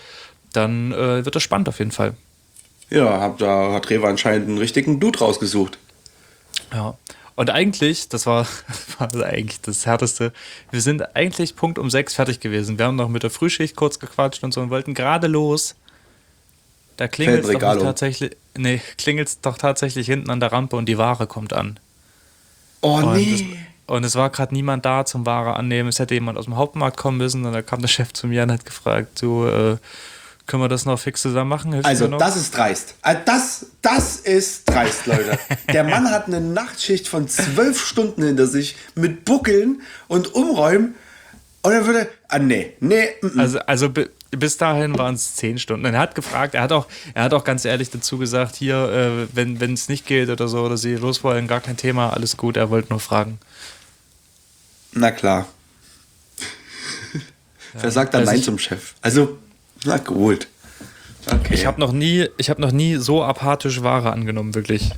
dann wird das spannend auf jeden Fall. Ja, da hat Rewe anscheinend einen richtigen Dude rausgesucht. Ja. Und eigentlich, das war eigentlich das Härteste, wir sind eigentlich Punkt um 6 fertig gewesen. Wir haben noch mit der Frühschicht kurz gequatscht und so und wollten gerade los. Da klingelt es doch tatsächlich hinten an der Rampe und die Ware kommt an. Oh nee. Und es war gerade niemand da zum Ware annehmen. Es hätte jemand aus dem Hauptmarkt kommen müssen und da kam der Chef zu mir und hat gefragt, können wir das noch fix zusammen machen? Also das ist dreist. Das ist dreist, Leute. Der Mann hat eine Nachtschicht von 12 Stunden hinter sich mit Buckeln und Umräumen und er würde... nee. Also bis dahin waren es 10 Stunden. Und er hat gefragt, er hat auch ganz ehrlich dazu gesagt, hier, wenn es nicht geht oder so, oder sie los wollen, gar kein Thema, alles gut, er wollte nur fragen. Na klar. Wer sagt dann Nein zum Chef? Also, na gut. Okay. Ich habe noch nie so apathisch Ware angenommen, wirklich.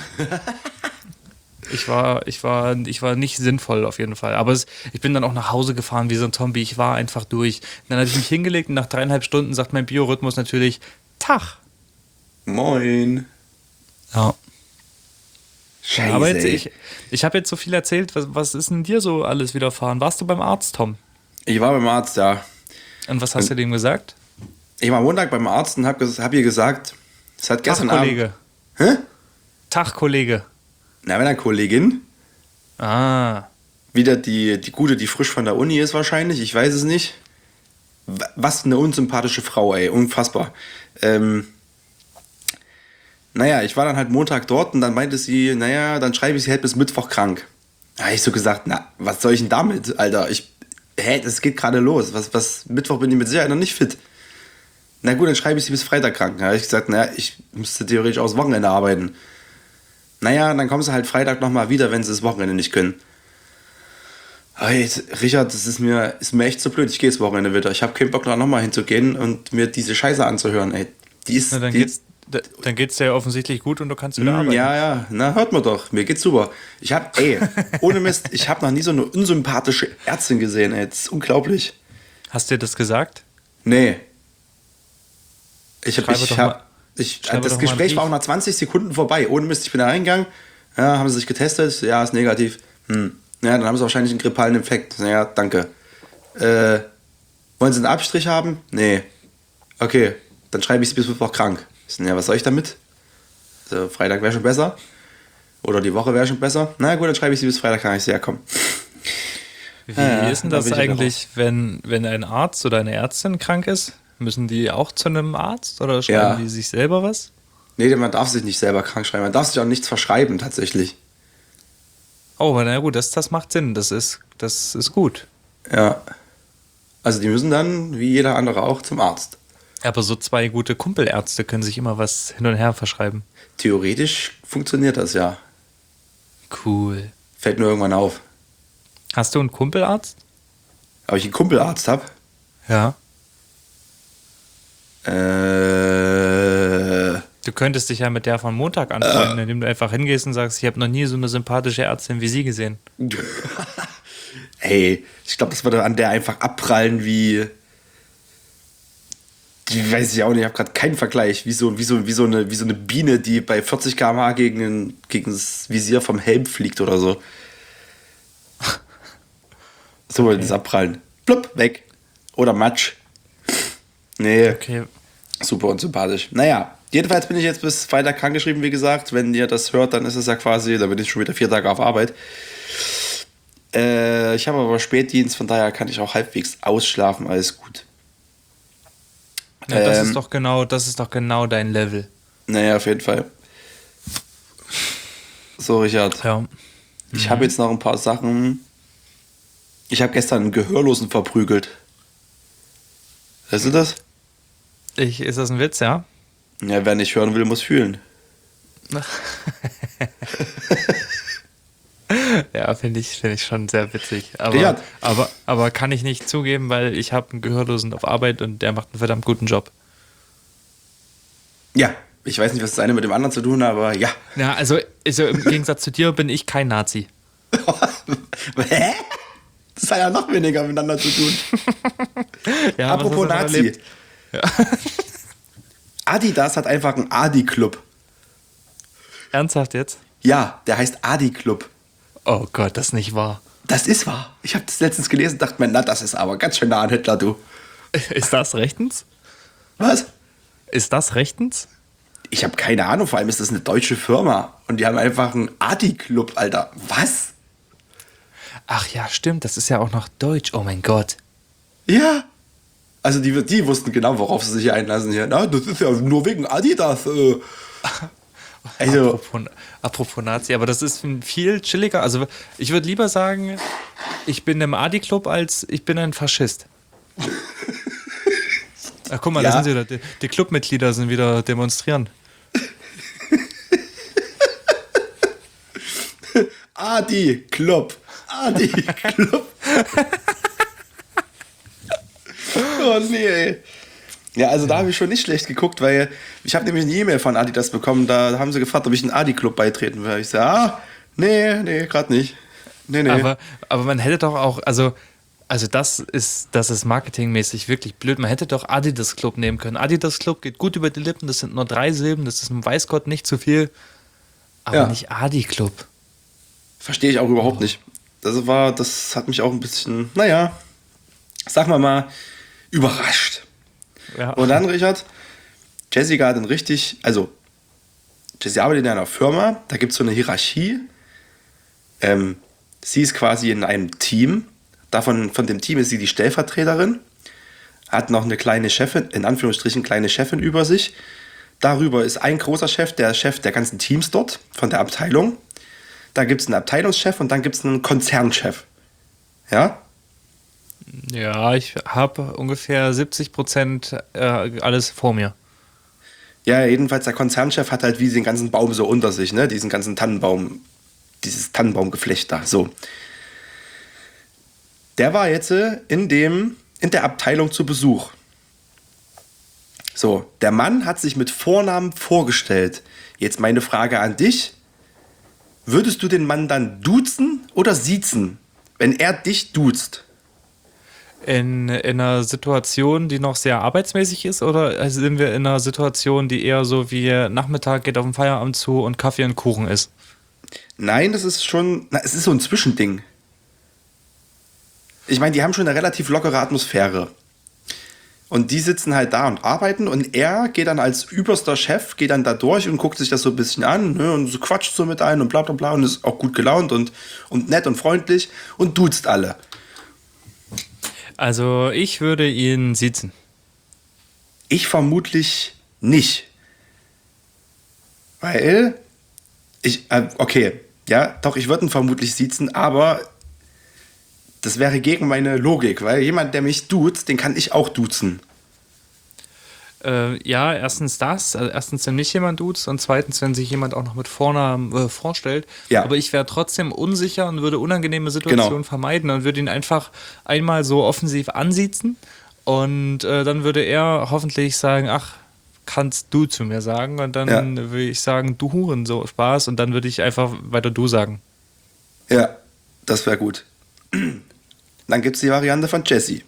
Ich war nicht sinnvoll auf jeden Fall. Aber ich bin dann auch nach Hause gefahren wie so ein Zombie. Ich war einfach durch. Dann habe ich mich hingelegt und nach 3,5 Stunden sagt mein Biorhythmus natürlich Tag. Moin. Ja. Scheiße. Aber jetzt, ich habe jetzt so viel erzählt. Was ist denn dir so alles widerfahren? Warst du beim Arzt, Tom? Ich war beim Arzt, ja. Und was hast du dem gesagt? Ich war Montag beim Arzt und hab ihr gesagt, es hat gestern Tag, Kollege. Abend... Hä? Tag, Kollege. Na, wenn eine Kollegin. Ah. Wieder die Gute, die frisch von der Uni ist wahrscheinlich, ich weiß es nicht. Was eine unsympathische Frau, ey, unfassbar. Naja, ich war dann halt Montag dort und dann meinte sie, naja, dann schreibe ich sie halt bis Mittwoch krank. Da habe ich so gesagt, na, was soll ich denn damit, Alter? Das geht gerade los. Was Mittwoch bin ich mit Sicherheit noch nicht fit. Na gut, dann schreibe ich sie bis Freitag krank. Da habe ich gesagt, naja, ich müsste theoretisch aus Wochenende arbeiten. Naja, dann kommen sie halt Freitag nochmal wieder, wenn sie das Wochenende nicht können. Hey, Richard, das ist mir echt so blöd. Ich gehe das Wochenende wieder. Ich habe keinen Bock, da nochmal hinzugehen und mir diese Scheiße anzuhören. Ey, dann geht's dir ja offensichtlich gut und du kannst wieder arbeiten. Ja. Na, hört man doch. Mir geht's super. Ohne Mist, ich habe noch nie so eine unsympathische Ärztin gesehen. Ey, das ist unglaublich. Hast du dir das gesagt? Nee. Das Gespräch war auch nach 20 Sekunden vorbei. Ohne Mist, ich bin da reingegangen. Ja, haben sie sich getestet? Ja, ist negativ. Ja, dann haben sie wahrscheinlich einen grippalen Infekt. Ja, danke. Wollen sie einen Abstrich haben? Nee. Okay, dann schreibe ich sie bis Mittwoch krank. Ja, was soll ich damit? Also, Freitag wäre schon besser. Oder die Woche wäre schon besser. Na gut, dann schreibe ich sie bis Freitag krank. Ich sehe, ja, komm. Wie ist denn das eigentlich, wenn ein Arzt oder eine Ärztin krank ist? Müssen die auch zu einem Arzt oder schreiben die sich selber was? Nee, man darf sich nicht selber krank schreiben. Man darf sich auch nichts verschreiben, tatsächlich. Oh, na gut, das macht Sinn. Das ist gut. Ja. Also die müssen dann, wie jeder andere auch, zum Arzt. Aber so 2 gute Kumpelärzte können sich immer was hin und her verschreiben. Theoretisch funktioniert das, ja. Cool. Fällt nur irgendwann auf. Hast du einen Kumpelarzt? Ob ich einen Kumpelarzt habe? Ja. Du könntest dich ja mit der von Montag anfreunden, indem du einfach hingehst und sagst, ich habe noch nie so eine sympathische Ärztin wie sie gesehen. Ey, ich glaube, das würde an der einfach abprallen wie... Die weiß ich auch nicht, ich habe gerade keinen Vergleich. Wie so eine Biene, die bei 40 km/h gegen das Visier vom Helm fliegt oder so. So würde das abprallen. Plupp, weg. Oder Matsch. Nee. Okay. Super unsympathisch. Naja, jedenfalls bin ich jetzt bis Freitag krankgeschrieben, wie gesagt. Wenn ihr das hört, dann ist es ja quasi, da bin ich schon wieder 4 Tage auf Arbeit. Ich habe aber Spätdienst, von daher kann ich auch halbwegs ausschlafen, alles gut. Ja, das ist doch genau dein Level. Naja, auf jeden Fall. So, Richard. Ja. Ich habe jetzt noch ein paar Sachen. Ich habe gestern einen Gehörlosen verprügelt. Weißt du das? Ist das ein Witz, ja? Ja, wer nicht hören will, muss fühlen. Ja, finde ich schon sehr witzig. Ja. Aber kann ich nicht zugeben, weil ich habe einen Gehörlosen auf Arbeit und der macht einen verdammt guten Job. Ja, ich weiß nicht, was das eine mit dem anderen zu tun hat, aber ja. Ja, also im Gegensatz zu dir bin ich kein Nazi. Hä? Das hat ja noch weniger miteinander zu tun. Ja, Apropos Nazi. Adidas hat einfach einen Adi-Club. Ernsthaft jetzt? Ja, der heißt Adi-Club. Oh Gott, das ist nicht wahr. Das ist wahr. Ich habe das letztens gelesen und dachte mir, na, das ist aber ganz schön nah an Hitler, du. Ist das rechtens? Was? Ist das rechtens? Ich habe keine Ahnung, vor allem ist das eine deutsche Firma. Und die haben einfach einen Adi-Club, Alter. Was? Ach ja, stimmt, das ist ja auch noch deutsch. Oh mein Gott. Ja. Also die wussten genau, worauf sie sich hier einlassen hier. Na, das ist ja nur wegen Adidas. Also, Apropos Nazi, aber das ist ein viel chilliger. Also ich würde lieber sagen, ich bin im Adi-Club, als ich bin ein Faschist. Ach, guck mal, ja. da sind sie wieder. Die Clubmitglieder sind wieder demonstrieren. Adi-Club. Adi-Club. Oh nee, ey. Ja, also da habe ich schon nicht schlecht geguckt, weil ich habe nämlich eine E-Mail von Adidas bekommen, da haben sie gefragt, ob ich einen Adi-Club beitreten will. Ich sage, nee, gerade nicht. Nee. Aber man hätte doch auch, also das ist marketingmäßig wirklich blöd. Man hätte doch Adidas Club nehmen können. Adidas Club geht gut über die Lippen, das sind nur 3 Silben, das ist weiß Gott nicht zu viel. Aber nicht Adi Club. Verstehe ich auch überhaupt nicht. Das hat mich auch ein bisschen, naja, sagen wir mal, überrascht. Ja. Und dann, Richard, Jessica hat Jessie arbeitet in einer Firma, da gibt es so eine Hierarchie. Sie ist quasi in einem Team, von dem Team ist sie die Stellvertreterin, hat noch eine kleine Chefin, in Anführungsstrichen kleine Chefin über sich. Darüber ist ein großer Chef der ganzen Teams dort, von der Abteilung. Da gibt es einen Abteilungschef und dann gibt es einen Konzernchef. Ja? Ja, ich habe ungefähr 70% alles vor mir. Ja, jedenfalls der Konzernchef hat halt wie den ganzen Baum so unter sich, ne? Diesen ganzen Tannenbaum, dieses Tannenbaumgeflecht da, so. Der war jetzt in der Abteilung zu Besuch. So, der Mann hat sich mit Vornamen vorgestellt. Jetzt meine Frage an dich. Würdest du den Mann dann duzen oder siezen, wenn er dich duzt? In einer Situation, die noch sehr arbeitsmäßig ist, oder sind wir in einer Situation, die eher so wie Nachmittag geht auf den Feierabend zu und Kaffee und Kuchen ist? Nein, es ist so ein Zwischending. Ich meine, die haben schon eine relativ lockere Atmosphäre. Und die sitzen halt da und arbeiten und er geht dann als überster Chef, geht dann da durch und guckt sich das so ein bisschen an, ne, und so quatscht so mit ein und bla bla bla und ist auch gut gelaunt und nett und freundlich und duzt alle. Also ich würde ihn siezen. Ich vermutlich nicht. Weil okay, ja, doch, ich würde ihn vermutlich siezen, aber das wäre gegen meine Logik, weil jemand, der mich duzt, den kann ich auch duzen. Ja, erstens das, also erstens, wenn mich jemand duzt und zweitens, wenn sich jemand auch noch mit Vornamen vorstellt. Ja. Aber ich wäre trotzdem unsicher und würde unangenehme Situationen vermeiden und würde ihn einfach einmal so offensiv ansiezen und dann würde er hoffentlich sagen, ach, kannst du zu mir sagen und dann würde ich sagen, du Huren, so Spaß und dann würde ich einfach weiter du sagen. Ja, das wäre gut. Dann gibt es die Variante von Jessie.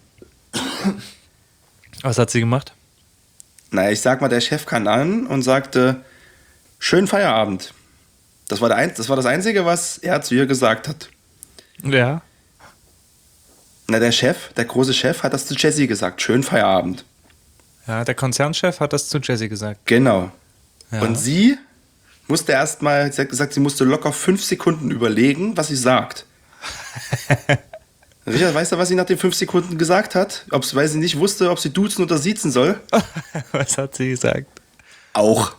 Was hat sie gemacht? Naja, ich sag mal, der Chef kam an und sagte, schönen Feierabend. Das war das Einzige, was er zu ihr gesagt hat. Ja. Na, der große Chef, hat das zu Jessie gesagt, schönen Feierabend. Ja, der Konzernchef hat das zu Jessie gesagt. Genau. Ja. Und sie musste erstmal, sie hat gesagt, sie musste locker 5 Sekunden überlegen, was sie sagt. Richard, weißt du, was sie nach den 5 Sekunden gesagt hat? Weil sie nicht wusste, ob sie duzen oder siezen soll? Was hat sie gesagt? Auch.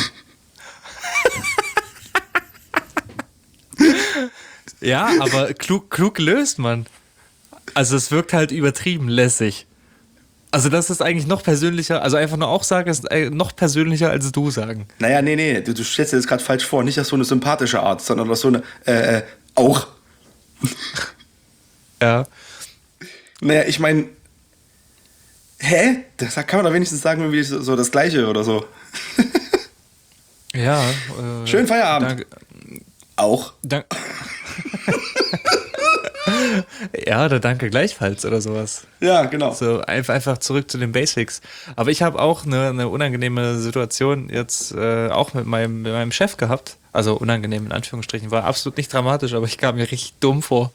Ja, aber klug gelöst, Mann. Also es wirkt halt übertrieben lässig. Also das ist eigentlich noch persönlicher, also einfach nur auch sagen, ist noch persönlicher als du sagen. Naja, nee, du stellst dir das gerade falsch vor. Nicht auf so eine sympathische Art, sondern auf so eine, auch. Ja. Naja, ich meine, das kann man doch wenigstens sagen, irgendwie so das Gleiche oder so. Ja. Schönen Feierabend. Danke. Auch. Ja, oder danke gleichfalls oder sowas. Ja, genau. So einfach zurück zu den Basics. Aber ich habe auch eine unangenehme Situation jetzt auch mit meinem Chef gehabt. Also unangenehm in Anführungsstrichen. War absolut nicht dramatisch, aber ich kam mir richtig dumm vor.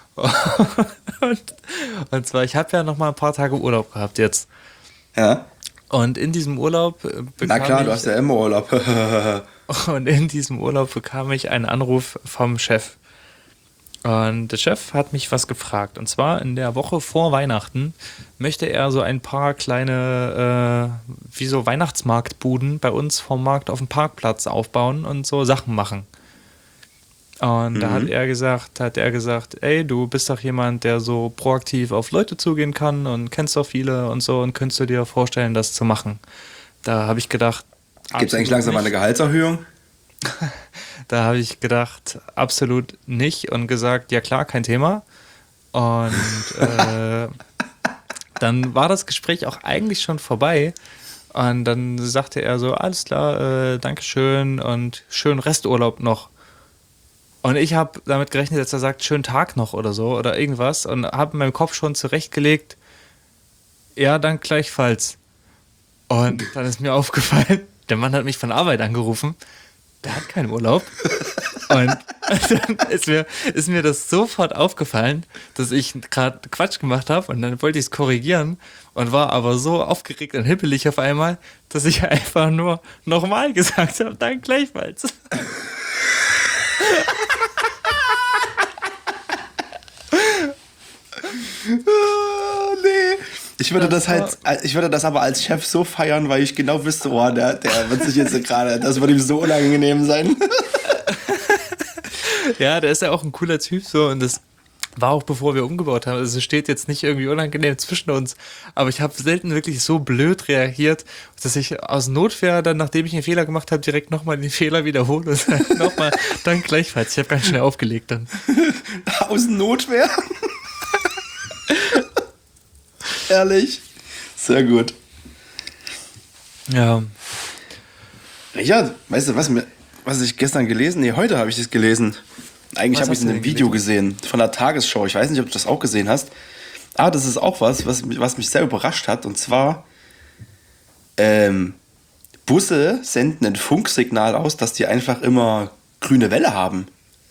Und zwar, ich habe ja noch mal ein paar Tage Urlaub gehabt jetzt. Ja. Und in diesem Urlaub Na klar, du hast ja immer Urlaub. Und in diesem Urlaub bekam ich einen Anruf vom Chef. Und der Chef hat mich was gefragt. Und zwar in der Woche vor Weihnachten möchte er so ein paar kleine, wie so Weihnachtsmarktbuden bei uns vom Markt auf dem Parkplatz aufbauen und so Sachen machen. Und da hat er gesagt, ey, du bist doch jemand, der so proaktiv auf Leute zugehen kann und kennst doch viele und so und könntest du dir vorstellen, das zu machen. Da habe ich gedacht, gibt es eigentlich langsam mal eine Gehaltserhöhung? Da habe ich gedacht, absolut nicht und gesagt, ja klar, kein Thema. Und dann war das Gespräch auch eigentlich schon vorbei. Und dann sagte er so, alles klar, Dankeschön und schönen Resturlaub noch. Und ich habe damit gerechnet, dass er sagt, schönen Tag noch oder so oder irgendwas und habe in meinem Kopf schon zurechtgelegt, ja, dann gleichfalls. Und dann ist mir aufgefallen, der Mann hat mich von Arbeit angerufen, der hat keinen Urlaub. Und dann ist mir das sofort aufgefallen, dass ich gerade Quatsch gemacht habe und dann wollte ich es korrigieren und war aber so aufgeregt und hippelig auf einmal, dass ich einfach nur nochmal gesagt habe, dann gleichfalls. Nee. Ich würde das aber als Chef so feiern, weil ich genau wüsste, oh, der wird sich jetzt gerade, das würde ihm so unangenehm sein. Ja, der ist ja auch ein cooler Typ so und das war auch bevor wir umgebaut haben. Also es steht jetzt nicht irgendwie unangenehm zwischen uns, aber ich habe selten wirklich so blöd reagiert, dass ich aus Notwehr dann, nachdem ich einen Fehler gemacht habe, direkt nochmal den Fehler wiederhole und nochmal dann gleichfalls. Ich habe ganz schnell aufgelegt dann. Aus Notwehr? Ehrlich? Sehr gut. Ja. Richard, weißt du, was ich gestern gelesen? Nee, heute habe ich das gelesen. Eigentlich habe ich es in einem Video gesehen von der Tagesschau. Ich weiß nicht, ob du das auch gesehen hast. Aber das ist auch was mich sehr überrascht hat. Und zwar, Busse senden ein Funksignal aus, dass die einfach immer grüne Welle haben.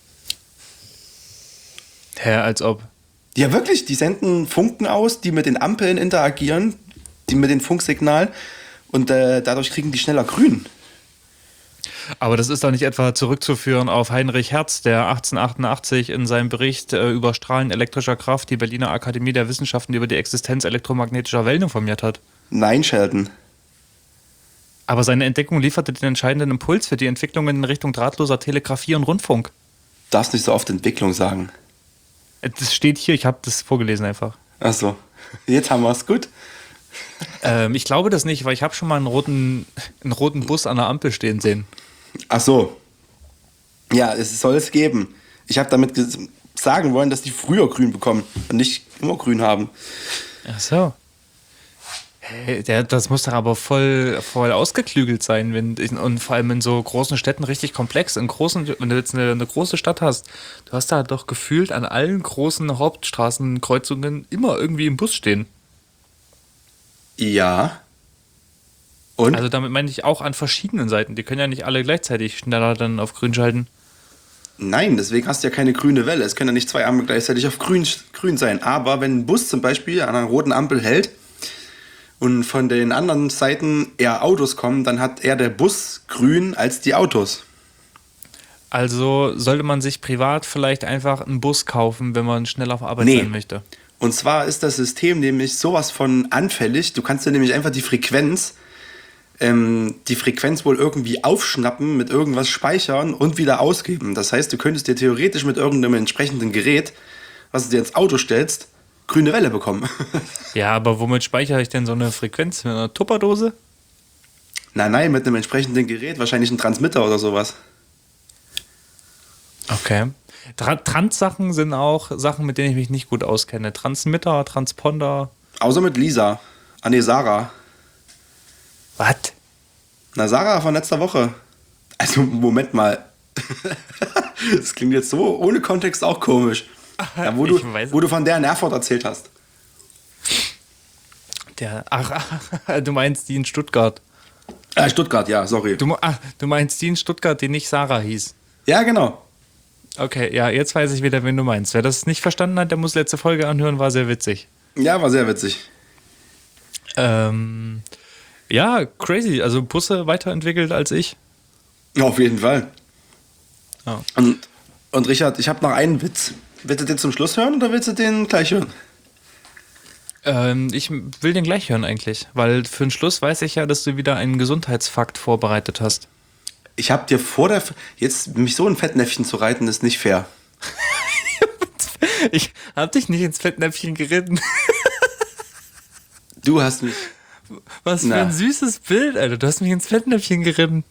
Hä, als ob. Ja, wirklich, die senden Funken aus, die mit den Ampeln interagieren, die mit den Funksignalen und dadurch kriegen die schneller grün. Aber das ist doch nicht etwa zurückzuführen auf Heinrich Hertz, der 1888 in seinem Bericht über Strahlen elektrischer Kraft die Berliner Akademie der Wissenschaften über die Existenz elektromagnetischer Wellen informiert hat. Nein, Sheldon. Aber seine Entdeckung lieferte den entscheidenden Impuls für die Entwicklungen in Richtung drahtloser Telegrafie und Rundfunk. Darfst nicht so oft Entwicklung sagen. Das steht hier, ich habe das vorgelesen einfach. Ach so, jetzt haben wir es, gut. Ich glaube das nicht, weil ich habe schon mal einen roten Bus an der Ampel stehen sehen. Ach so. Ja, es soll es geben. Ich habe damit sagen wollen, dass die früher grün bekommen und nicht immer grün haben. Ach so. Hey, das muss doch aber voll ausgeklügelt sein, und vor allem in so großen Städten richtig komplex. Wenn du jetzt eine große Stadt hast, du hast da doch gefühlt an allen großen Hauptstraßenkreuzungen immer irgendwie im Bus stehen. Ja. Und? Also damit meine ich auch an verschiedenen Seiten. Die können ja nicht alle gleichzeitig schneller dann auf grün schalten. Nein, deswegen hast du ja keine grüne Welle. Es können ja nicht zwei Ampeln gleichzeitig auf grün sein. Aber wenn ein Bus zum Beispiel an einer roten Ampel hält und von den anderen Seiten eher Autos kommen, dann hat eher der Bus grün als die Autos. Also sollte man sich privat vielleicht einfach einen Bus kaufen, wenn man schnell auf Arbeit sein möchte. Und zwar ist das System nämlich sowas von anfällig. Du kannst dir nämlich einfach die Frequenz wohl irgendwie aufschnappen, mit irgendwas speichern und wieder ausgeben. Das heißt, du könntest dir theoretisch mit irgendeinem entsprechenden Gerät, was du dir ins Auto stellst, grüne Welle bekommen. Ja, aber womit speichere ich denn so eine Frequenz? Mit einer Tupperdose? Nein, mit einem entsprechenden Gerät, wahrscheinlich ein Transmitter oder sowas. Okay. Trans-Sachen sind auch Sachen, mit denen ich mich nicht gut auskenne. Transmitter, Transponder. Außer mit Lisa. Sarah. Was? Na, Sarah von letzter Woche. Also, Moment mal. Das klingt jetzt so ohne Kontext auch komisch. Ja, wo du von der in Erfurt erzählt hast. Du meinst die in Stuttgart. Stuttgart, ja, sorry. Du meinst die in Stuttgart, die nicht Sarah hieß. Ja, genau. Okay, ja, jetzt weiß ich wieder, wen du meinst. Wer das nicht verstanden hat, der muss letzte Folge anhören, war sehr witzig. Ja, war sehr witzig. Ja, crazy. Also Busse weiterentwickelt als ich. Auf jeden Fall. Oh. Und Richard, ich habe noch einen Witz. Willst du den zum Schluss hören oder willst du den gleich hören? Ich will den gleich hören eigentlich, weil für den Schluss weiß ich ja, dass du wieder einen Gesundheitsfakt vorbereitet hast. Ich habe dir jetzt mich so in Fettnäpfchen zu reiten, ist nicht fair. Ich hab dich nicht ins Fettnäpfchen geritten. Du hast mich... Was für ein süßes Bild, Alter. Du hast mich ins Fettnäpfchen geritten.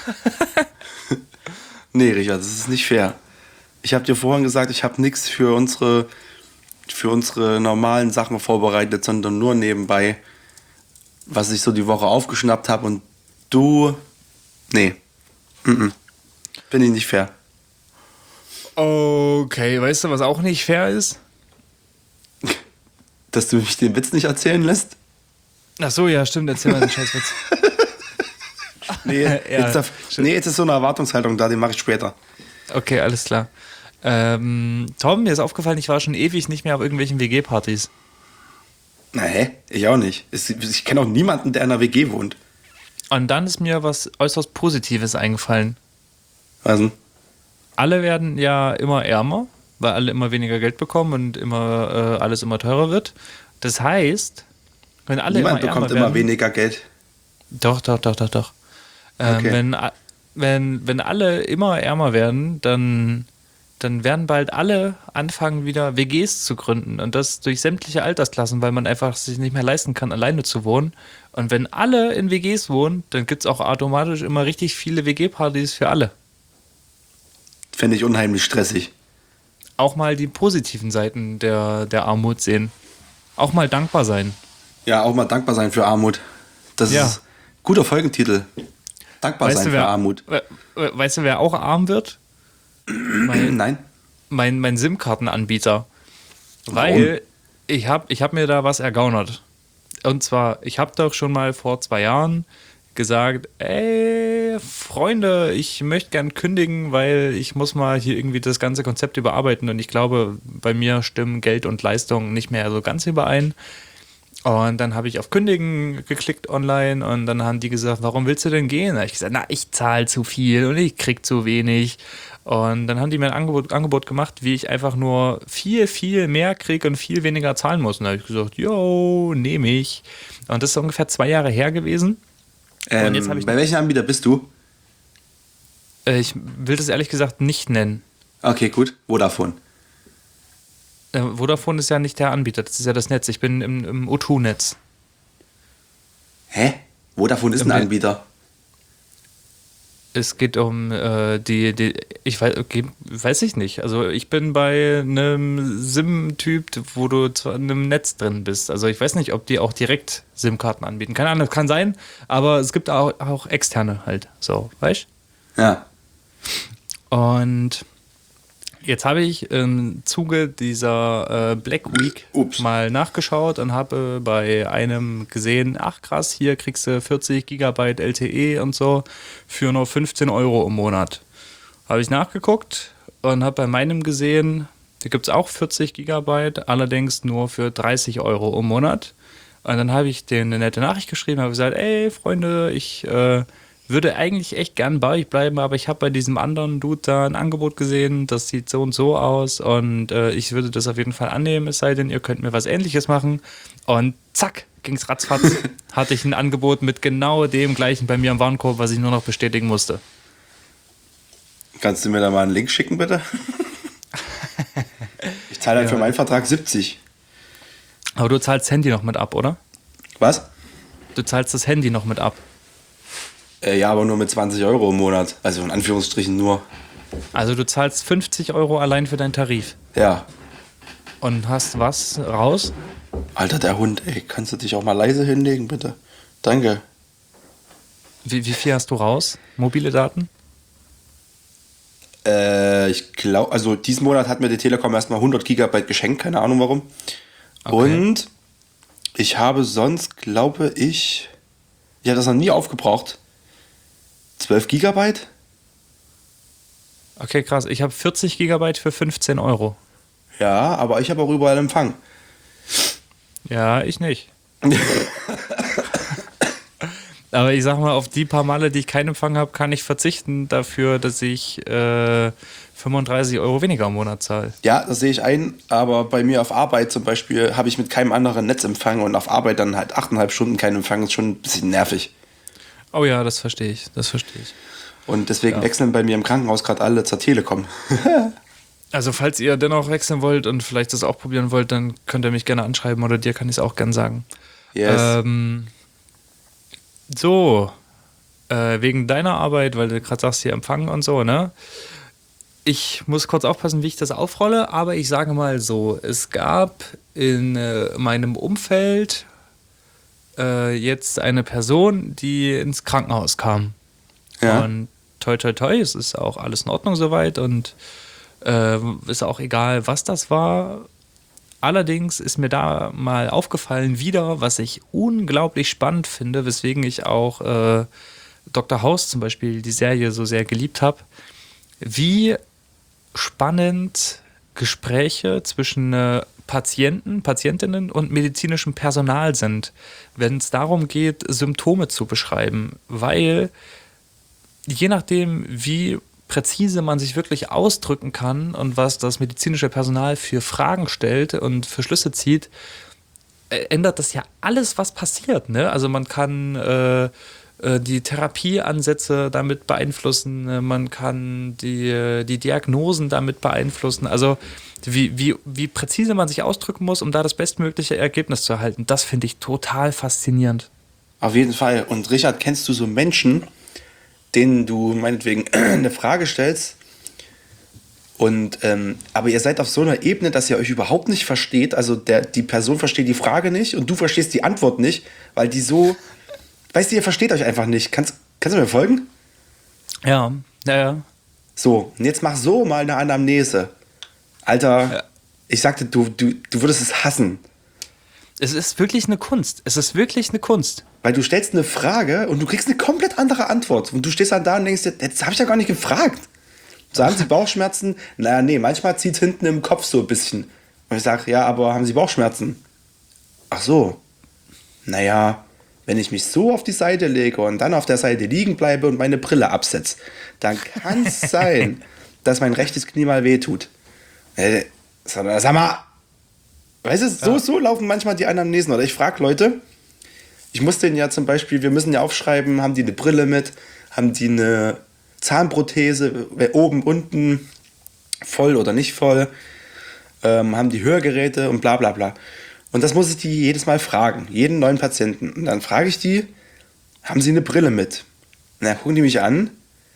Nee, Richard, das ist nicht fair. Ich habe dir vorhin gesagt, ich habe nichts für unsere normalen Sachen vorbereitet, sondern nur nebenbei, was ich so die Woche aufgeschnappt habe. Und du... Nee. Bin ich nicht fair. Okay, weißt du, was auch nicht fair ist? Dass du mich den Witz nicht erzählen lässt? Ach so, ja, stimmt, erzähl mal den Scheißwitz. Nee, jetzt ist so eine Erwartungshaltung da, den mache ich später. Okay, alles klar. Tom, mir ist aufgefallen, ich war schon ewig nicht mehr auf irgendwelchen WG-Partys. Na hä? Ich auch nicht. Ich kenne auch niemanden, der in einer WG wohnt. Und dann ist mir was äußerst Positives eingefallen. Was denn? Alle werden ja immer ärmer, weil alle immer weniger Geld bekommen und alles immer teurer wird. Das heißt, wenn alle Niemand immer ärmer bekommt werden, immer weniger Geld. Doch. Okay. Wenn alle immer ärmer werden, dann werden bald alle anfangen, wieder WGs zu gründen. Und das durch sämtliche Altersklassen, weil man einfach sich nicht mehr leisten kann, alleine zu wohnen. Und wenn alle in WGs wohnen, dann gibt es auch automatisch immer richtig viele WG-Partys für alle. Fände ich unheimlich stressig. Auch mal die positiven Seiten der Armut sehen. Auch mal dankbar sein. Ja, auch mal dankbar sein für Armut. Das ist ein guter Folgentitel. Dankbar sein für Armut. Weißt du, wer auch arm wird? Nein. Mein SIM-Kartenanbieter. Weil ich hab mir da was ergaunert. Und zwar, ich habe doch schon mal vor 2 Jahren gesagt, ey, Freunde, ich möchte gern kündigen, weil ich muss mal hier irgendwie das ganze Konzept überarbeiten und ich glaube, bei mir stimmen Geld und Leistung nicht mehr so ganz überein. Und dann habe ich auf Kündigen geklickt online und dann haben die gesagt, warum willst du denn gehen? Da habe ich gesagt, ich zahle zu viel und ich krieg zu wenig. Und dann haben die mir ein Angebot gemacht, wie ich einfach nur viel, viel mehr kriege und viel weniger zahlen muss. Und da habe ich gesagt, jo, nehme ich. Und das ist ungefähr 2 Jahre her gewesen. Und jetzt bei welchem Anbieter bist du? Ich will das ehrlich gesagt nicht nennen. Okay, gut. Vodafone. Vodafone ist ja nicht der Anbieter, das ist ja das Netz. Ich bin im O2-Netz. Hä? Vodafone ist ein Anbieter. Es geht um ich weiß ich nicht. Also ich bin bei einem SIM-Typ, wo du zwar in einem Netz drin bist. Also ich weiß nicht, ob die auch direkt SIM-Karten anbieten. Keine Ahnung, kann sein, aber es gibt auch externe halt. So, weißt du? Ja. Und jetzt habe ich im Zuge dieser Black Week mal nachgeschaut und habe bei einem gesehen, ach krass, hier kriegst du 40 Gigabyte LTE und so für nur 15 Euro im Monat. Habe ich nachgeguckt und habe bei meinem gesehen, da gibt es auch 40 Gigabyte, allerdings nur für 30 Euro im Monat. Und dann habe ich denen eine nette Nachricht geschrieben, habe gesagt, ey Freunde, ich würde eigentlich echt gern bei euch bleiben, aber ich habe bei diesem anderen Dude da ein Angebot gesehen, das sieht so und so aus und ich würde das auf jeden Fall annehmen, es sei denn, ihr könnt mir was Ähnliches machen. Und zack, ging's ratzfatz, hatte ich ein Angebot mit genau dem gleichen bei mir im Warenkorb, was ich nur noch bestätigen musste. Kannst du mir da mal einen Link schicken, bitte? Ich zahle dann für meinen Vertrag 70. Aber du zahlst das Handy noch mit ab, oder? Was? Du zahlst das Handy noch mit ab. Ja, aber nur mit 20 Euro im Monat. Also in Anführungsstrichen nur. Also du zahlst 50 Euro allein für deinen Tarif. Ja. Und hast was raus? Alter, der Hund, ey. Kannst du dich auch mal leise hinlegen, bitte? Danke. Wie viel hast du raus? Mobile Daten? Ich glaube, also diesen Monat hat mir die Telekom erstmal 100 Gigabyte geschenkt, keine Ahnung warum. Okay. Und ich habe sonst, glaube ich habe das noch nie aufgebraucht. 12 Gigabyte? Okay, krass. Ich habe 40 Gigabyte für 15 Euro. Ja, aber ich habe auch überall Empfang. Ja, ich nicht. Aber ich sag mal, auf die paar Male, die ich keinen Empfang habe, kann ich verzichten dafür, dass ich 35 Euro weniger im Monat zahle. Ja, das sehe ich ein, aber bei mir auf Arbeit zum Beispiel habe ich mit keinem anderen Netzempfang und auf Arbeit dann halt 8,5 Stunden keinen Empfang, ist schon ein bisschen nervig. Oh ja, das verstehe ich, Und deswegen wechseln bei mir im Krankenhaus gerade alle zur Telekom. Also falls ihr dennoch wechseln wollt und vielleicht das auch probieren wollt, dann könnt ihr mich gerne anschreiben oder dir kann ich es auch gerne sagen. Yes. Wegen deiner Arbeit, weil du gerade sagst, hier Empfang und so, ne? Ich muss kurz aufpassen, wie ich das aufrolle, aber ich sage mal so, es gab in meinem Umfeld jetzt eine Person, die ins Krankenhaus kam. Ja. Und toi, toi, toi, es ist auch alles in Ordnung soweit und ist auch egal, was das war. Allerdings ist mir da mal aufgefallen wieder, was ich unglaublich spannend finde, weswegen ich auch Dr. House zum Beispiel, die Serie so sehr geliebt habe, wie spannend Gespräche zwischen Patientinnen und medizinischem Personal sind, wenn es darum geht, Symptome zu beschreiben, weil je nachdem, wie präzise man sich wirklich ausdrücken kann und was das medizinische Personal für Fragen stellt und für Schlüsse zieht, ändert das ja alles, was passiert. Ne? Also man kann die Therapieansätze damit beeinflussen, man kann die Diagnosen damit beeinflussen. Also wie präzise man sich ausdrücken muss, um da das bestmögliche Ergebnis zu erhalten, das finde ich total faszinierend. Auf jeden Fall. Und Richard, kennst du so Menschen, denen du meinetwegen eine Frage stellst und aber ihr seid auf so einer Ebene, dass ihr euch überhaupt nicht versteht, also die Person versteht die Frage nicht und du verstehst die Antwort nicht, weil die so, weißt du, ihr versteht euch einfach nicht. Kannst du mir folgen? Ja. So, und jetzt mach so mal eine Anamnese. Alter, ja. Ich sagte, du würdest es hassen. Es ist wirklich eine Kunst. Weil du stellst eine Frage und du kriegst eine komplett andere Antwort. Und du stehst dann da und denkst dir, jetzt habe ich ja gar nicht gefragt. So, haben Sie Bauchschmerzen? Naja, nee, manchmal zieht es hinten im Kopf so ein bisschen. Und ich sage, ja, aber haben Sie Bauchschmerzen? Ach so. Naja, wenn ich mich so auf die Seite lege und dann auf der Seite liegen bleibe und meine Brille absetze, dann kann es sein, dass mein rechtes Knie mal wehtut. Sag mal, weißt du, so laufen manchmal die Anamnesen. Oder ich frage Leute, ich muss denen ja zum Beispiel, wir müssen ja aufschreiben, haben die eine Brille mit, haben die eine Zahnprothese, oben, unten, voll oder nicht voll, haben die Hörgeräte und bla bla bla. Und das muss ich die jedes Mal fragen, jeden neuen Patienten. Und dann frage ich die, haben sie eine Brille mit? Und dann gucken die mich an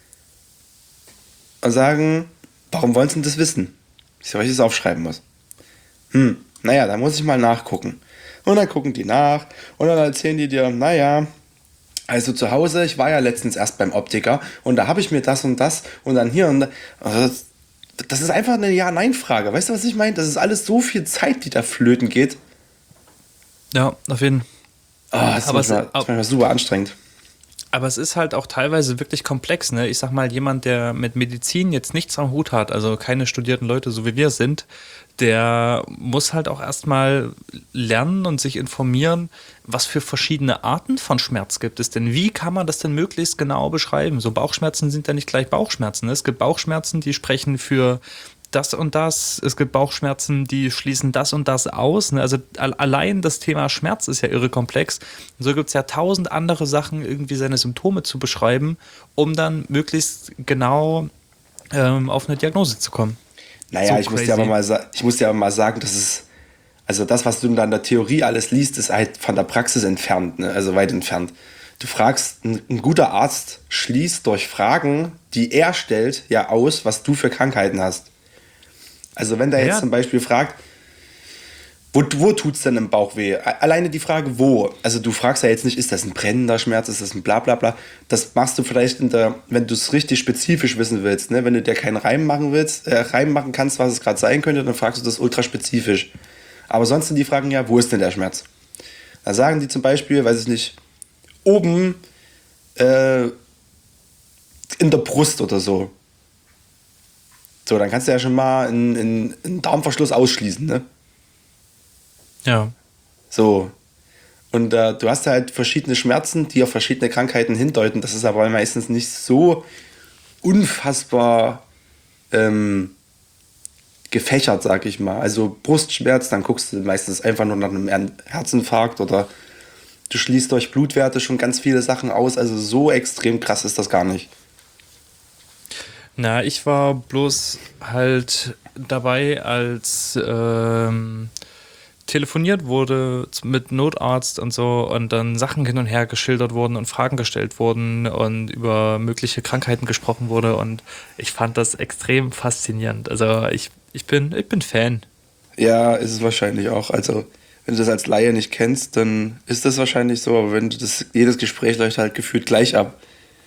und sagen, warum wollen sie denn das wissen? Ich sage, weil ich das aufschreiben muss. Naja, da muss ich mal nachgucken. Und dann gucken die nach und dann erzählen die dir, naja, also zu Hause, ich war ja letztens erst beim Optiker und da habe ich mir das und dann hier und da. Das ist einfach eine Ja-Nein-Frage. Weißt du, was ich meine? Das ist alles so viel Zeit, die da flöten geht. Ja, auf jeden Fall. Das ist manchmal super anstrengend. Aber es ist halt auch teilweise wirklich komplex, ne? Ich sag mal, jemand, der mit Medizin jetzt nichts am Hut hat, also keine studierten Leute, so wie wir sind, der muss halt auch erstmal lernen und sich informieren, was für verschiedene Arten von Schmerz gibt es denn? Wie kann man das denn möglichst genau beschreiben? So Bauchschmerzen sind ja nicht gleich Bauchschmerzen. Ne? Es gibt Bauchschmerzen, die sprechen für das und das. Es gibt Bauchschmerzen, die schließen das und das aus. Ne? Also allein das Thema Schmerz ist ja irre komplex. Und so gibt es ja 1000 andere Sachen, irgendwie seine Symptome zu beschreiben, um dann möglichst genau auf eine Diagnose zu kommen. Naja, so ich muss dir aber mal sagen, das ist, also das, was du in der Theorie alles liest, ist halt von der Praxis entfernt, ne? Also weit entfernt. Du fragst, ein guter Arzt schließt durch Fragen, die er stellt, ja aus, was du für Krankheiten hast. Also wenn der jetzt zum Beispiel fragt, Wo tut's denn im Bauch weh? Alleine die Frage, wo. Also du fragst ja jetzt nicht, ist das ein brennender Schmerz, ist das ein Blablabla. Das machst du vielleicht wenn du es richtig spezifisch wissen willst. Ne? Wenn du dir keinen Reim machen kannst, was es gerade sein könnte, dann fragst du das ultra spezifisch. Aber sonst sind die Fragen ja, wo ist denn der Schmerz? Da sagen die zum Beispiel, weiß ich nicht, oben in der Brust oder so. So, dann kannst du ja schon mal einen Darmverschluss ausschließen, ne? Ja. So. Und du hast halt verschiedene Schmerzen, die auf verschiedene Krankheiten hindeuten. Das ist aber meistens nicht so unfassbar gefächert, sag ich mal. Also Brustschmerz, dann guckst du meistens einfach nur nach einem Herzinfarkt oder du schließt durch Blutwerte schon ganz viele Sachen aus. Also so extrem krass ist das gar nicht. Na, ich war bloß halt dabei, als telefoniert wurde mit Notarzt und so und dann Sachen hin und her geschildert wurden und Fragen gestellt wurden und über mögliche Krankheiten gesprochen wurde und ich fand das extrem faszinierend. Also ich bin Fan. Ja, ist es wahrscheinlich auch. Also wenn du das als Laie nicht kennst, dann ist das wahrscheinlich so, aber wenn du jedes Gespräch läuft halt gefühlt gleich ab.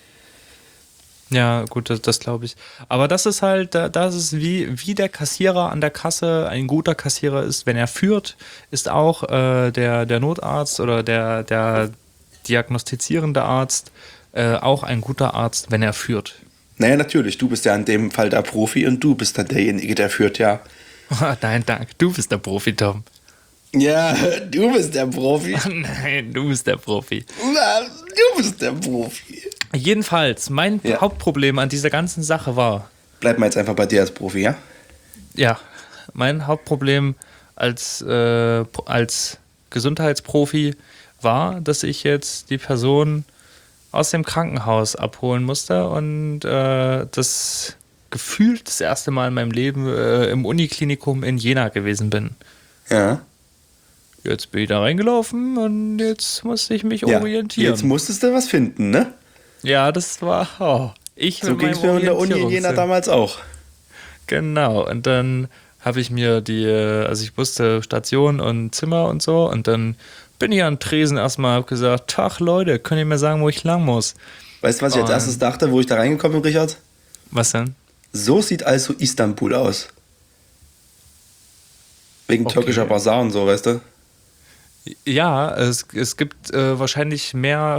Ja, gut, das glaube ich. Aber das ist halt, das ist wie der Kassierer an der Kasse ein guter Kassierer ist, wenn er führt, ist auch der Notarzt oder der diagnostizierende Arzt auch ein guter Arzt, wenn er führt. Naja, natürlich, du bist ja in dem Fall der Profi und du bist dann derjenige, der führt, ja. Nein, danke, du bist der Profi, Tom. Ja, du bist der Profi. Nein, du bist der Profi. Na, du bist der Profi. Jedenfalls, mein Hauptproblem an dieser ganzen Sache war... Bleib mal jetzt einfach bei dir als Profi, ja? Ja, mein Hauptproblem als Gesundheitsprofi war, dass ich jetzt die Person aus dem Krankenhaus abholen musste und das gefühlt das erste Mal in meinem Leben im Uniklinikum in Jena gewesen bin. Ja. Jetzt bin ich da reingelaufen und jetzt musste ich mich orientieren. Jetzt musstest du was finden, ne? Ja, das war... so ging es mir in der Uni in Jena damals auch. Genau, und dann habe ich mir ich wusste Station und Zimmer und so und dann bin ich an den Tresen erstmal, habe gesagt, Tag Leute, könnt ihr mir sagen, wo ich lang muss? Weißt du, was ich als erstes dachte, wo ich da reingekommen bin, Richard? Was denn? So sieht also Istanbul aus. Wegen türkischer Basar und so, weißt du? Ja, es gibt wahrscheinlich mehr